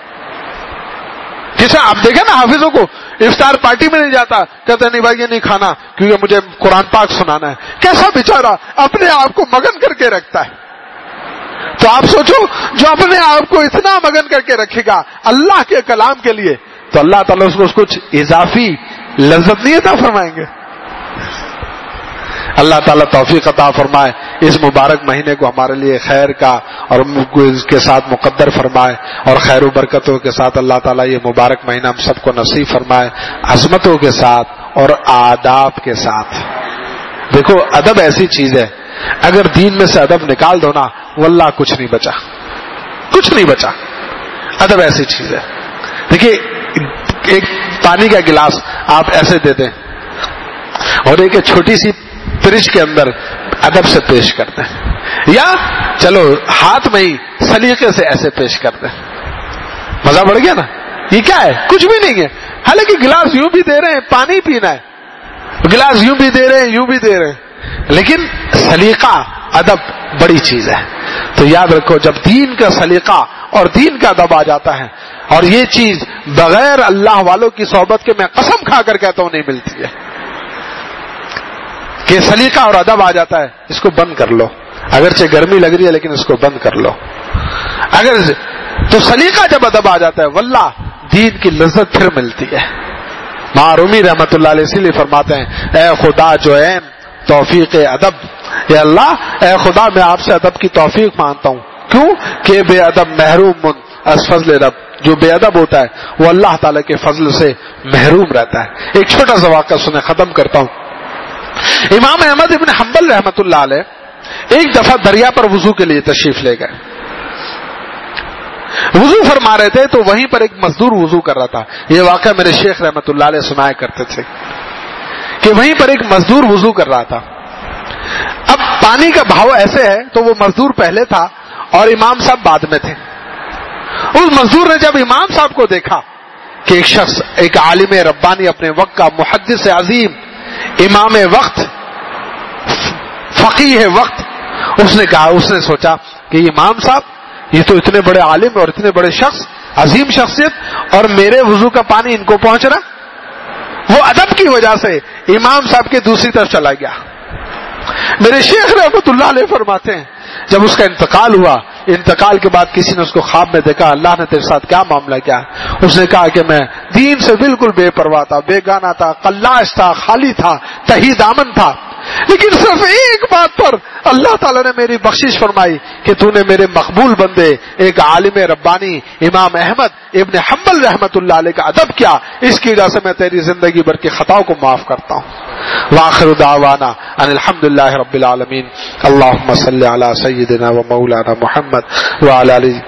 جیسے آپ دیکھیں نا حافظوں کو افطار پارٹی میں نہیں جاتا، کہتے ہیں نہیں بھائی یہ نہیں کھانا کیونکہ مجھے قرآن پاک سنانا ہے. کیسا بیچارہ اپنے آپ کو مگن کر کے رکھتا ہے. تو آپ سوچو جو اپنے آپ کو اتنا مگن کر کے رکھے گا اللہ کے کلام کے لیے تو اللہ تعالیٰ اس کو کچھ اضافی لذت نہیں عطا فرمائیں گے. اللہ تعالیٰ توفیق عطا فرمائے. اس مبارک مہینے کو ہمارے لیے خیر کا اور اس کے ساتھ مقدر فرمائے، اور خیر و برکتوں کے ساتھ اللہ تعالیٰ یہ مبارک مہینہ ہم سب کو نصیب فرمائے، عظمتوں کے ساتھ اور آداب کے ساتھ. دیکھو ادب ایسی چیز ہے، اگر دین میں سے ادب نکال دو نا واللہ کچھ نہیں بچا، کچھ نہیں بچا. ادب ایسی چیز ہے. دیکھیے ایک پانی کا گلاس آپ ایسے دیتے ہیں اور ایک چھوٹی سی فریج کے اندر ادب سے پیش کرتے ہیں، یا چلو ہاتھ میں ہی سلیقے سے ایسے پیش کرتے ہیں، مزہ بڑھ گیا نا. یہ کیا ہے؟ کچھ بھی نہیں ہے. حالانکہ گلاس یوں بھی دے رہے ہیں، پانی پینا ہے، گلاس یوں بھی دے رہے ہیں، یوں بھی دے رہے ہیں، لیکن سلیقہ ادب بڑی چیز ہے. تو یاد رکھو جب دین کا سلیقہ اور دین کا ادب آ جاتا ہے، اور یہ چیز بغیر اللہ والوں کی صحبت کے میں قسم کھا کر کہتا ہوں نہیں ملتی ہے، کہ سلیقہ اور ادب آ جاتا ہے. اس کو بند کر لو، اگرچہ گرمی لگ رہی ہے لیکن اس کو بند کر لو. اگر تو سلیقہ جب ادب آ جاتا ہے واللہ دین کی لذت پھر ملتی ہے. معرومی رحمت اللہ علیہ اسی لیے فرماتے ہیں اے خدا جو ہے توفیق ادب، اے اللہ اے خدا میں آپ سے ادب کی توفیق مانگتا ہوں. کیوں کہ بے ادب محروم من از فضل رب. جو بے ادب ہوتا ہے وہ اللہ تعالیٰ کے فضل سے محروم رہتا ہے. ایک چھوٹا سا واقعہ سنیں، ختم کرتا ہوں. امام احمد ابن حنبل رحمت اللہ علیہ ایک دفعہ دریا پر وضو کے لیے تشریف لے گئے. وضو فرما رہے تھے تو وہیں پر ایک مزدور وضو کر رہا تھا. یہ واقعہ میرے شیخ رحمت اللہ علیہ سنایا کرتے تھے کہ وہیں پر ایک مزدور وضو کر رہا تھا. اب پانی کا بہاؤ ایسے ہے تو وہ مزدور پہلے تھا اور امام صاحب بعد میں تھے. اس مزدور نے جب امام صاحب کو دیکھا کہ ایک شخص، ایک عالم ربانی، اپنے وقت کا محدث عظیم، امام وقت، فقیہ وقت، اس نے کہا، اس نے سوچا کہ امام صاحب یہ تو اتنے بڑے عالم اور اتنے بڑے شخص، عظیم شخصیت، اور میرے وضو کا پانی ان کو پہنچ رہا. وہ ادب کی وجہ سے امام صاحب کے دوسری طرف چلا گیا. میرے شیخ رحمت اللہ علیہ فرماتے ہیں جب اس کا انتقال ہوا، انتقال کے بعد کسی نے اس کو خواب میں دیکھا، اللہ نے تیرے ساتھ کیا معاملہ کیا؟ اس نے کہا کہ میں دین سے بالکل بے پرواہ تھا، بے گانا تھا، قلاش تھا، خالی تھا، تہی دامن تھا. لیکن صرف ایک بات پر اللہ تعالیٰ نے میری بخشش فرمائی کہ تو نے میرے مقبول بندے ایک عالم ربانی امام احمد ابن حنبل رحمت اللہ علیہ کا ادب کیا، اس کی وجہ سے میں تیری زندگی بھر کی خطاؤں کو معاف کرتا ہوں۔ وآخر دعوانا ان الحمدللہ رب العالمین۔ اللہم صلی علی سیدنا و مولانا محمد وعلی آلہ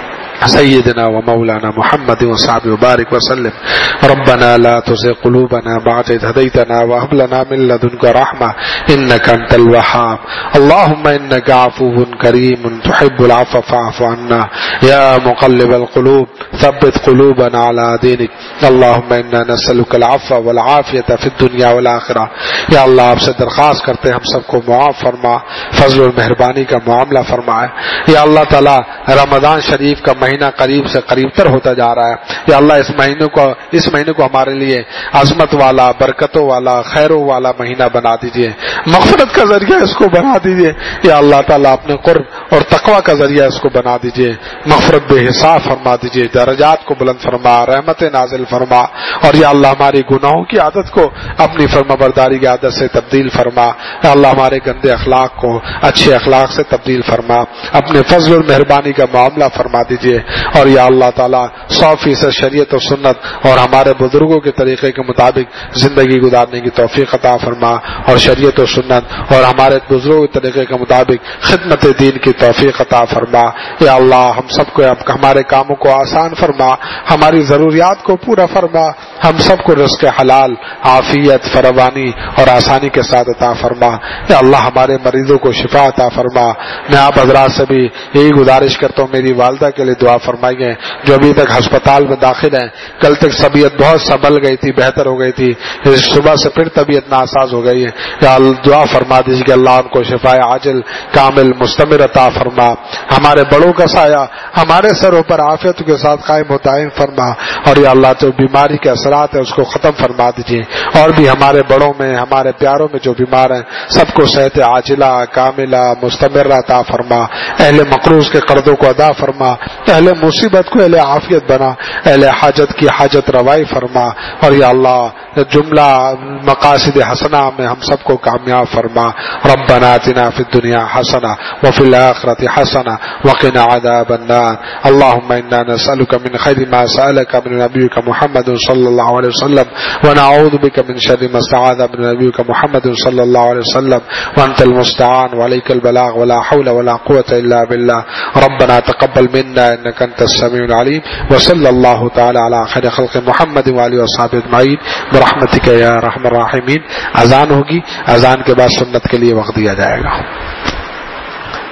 سیدنا و مولانا محمد وصحبہ وبارک وسلم۔ ربنا لا تزغ قلوبنا بعد إذ هديتنا وهب لنا من لدنك رحمة إنك أنت الوهاب۔ اللهم إنك عفو كريم تحب العفو فاعف عنا يا مقلب القلوب ثبت قلوبنا على دينك۔ اللهم إنا نسألك العفو والعافية في الدنيا والآخرة۔ یا اللہ آپ سے درخواست کرتے ہیں ہم سب کو معاف فرما، فضل اور مہربانی کا معاملہ فرمائے۔ یا اللہ تعالی رمضان شریف کا مہینہ قریب سے قریب تر ہوتا جا رہا ہے، یا اللہ اس مہینے کو ہمارے لیے عظمت والا، برکتوں والا، خیروں والا مہینہ بنا دیجئے، مغفرت کا ذریعہ اس کو بنا دیجئے۔ یا اللہ تعالیٰ اپنے قرب اور تقوی کا ذریعہ اس کو بنا دیجئے، مغفرت بے حساب فرما دیجئے، درجات کو بلند فرما، رحمت نازل فرما، اور یا اللہ ہماری گناہوں کی عادت کو اپنی فرمانبرداری کی عادت سے تبدیل فرما۔ یا اللہ ہمارے گندے اخلاق کو اچھے اخلاق سے تبدیل فرما، اپنے فضل اور مہربانی کا معاملہ فرما دیجئے، اور یا اللہ تعالیٰ 100% شریعت و سنت اور ہمارے بزرگوں کے طریقے کے مطابق زندگی گزارنے کی توفیق عطا فرما، اور شریعت و سنت اور ہمارے بزرگوں کے طریقے کے مطابق خدمت دین کی توفیق عطا فرما۔ یا اللہ ہم سب کو ہمارے کاموں کو آسان فرما، ہماری ضروریات کو پورا فرما، ہم سب کو رزق حلال، عافیت، فراوانی اور آسانی کے ساتھ عطا فرما۔ یا اللہ ہمارے مریضوں کو شفا عطا فرما۔ میں آپ حضرات سے بھی یہی گزارش کرتا ہوں میری والدہ کے لیے دعا فرمائیے جو ابھی تک ہسپتال میں داخل ہیں، کل تک طبیعت بہت سنبھل گئی تھی، بہتر ہو گئی تھی، صبح سے پھر طبیعت ناساز ہو گئی ہے۔ یا دعا فرما دیجیے کہ اللہ ان کو شفا عاجل کامل مستمر عطا فرما۔ ہمارے بڑوں کا سایہ ہمارے سروں پر عافیت کے ساتھ قائم و دائم فرما، اور یا اللہ جو بیماری کے اثرات ہیں اس کو ختم فرما دیجیے، اور بھی ہمارے بڑوں میں ہمارے پیاروں میں جو بیمار ہیں سب کو صحت عاجلہ کاملہ مستمر عطا فرما، اہل مقروض کے قرضوں کو ادا فرما، اہل مصیبت کو اہل عافیت بنا، اہل حاجت کی حاجت روائی فرما، اور یا اللہ جملہ مقاصد حسنہ میں ہم سب کو کامیاب فرما۔ ربنا آتنا فی الدنیا حسنہ وفی الآخرۃ حسنہ وقنا عذاب النار۔ اللهم انا نسألك من خیر ما سألك من نبیک محمد صلی اللہ علیہ وسلم ونعوذ بك من شر ما استعاذ من نبیک محمد صلی اللہ علیہ وسلم وانت المستعان وعليك البلاغ ولا حول ولا قوة الا بالله۔ ربنا تقبل منا انك انت السميع العليم، وصلى الله تعالى على خير خلق محمد وآله وصحبه اجمعين برحمتك يا ارحم الراحمين۔ اذان ہوگی، اذان کے بعد سنت کے لیے وقت دیا جائے گا۔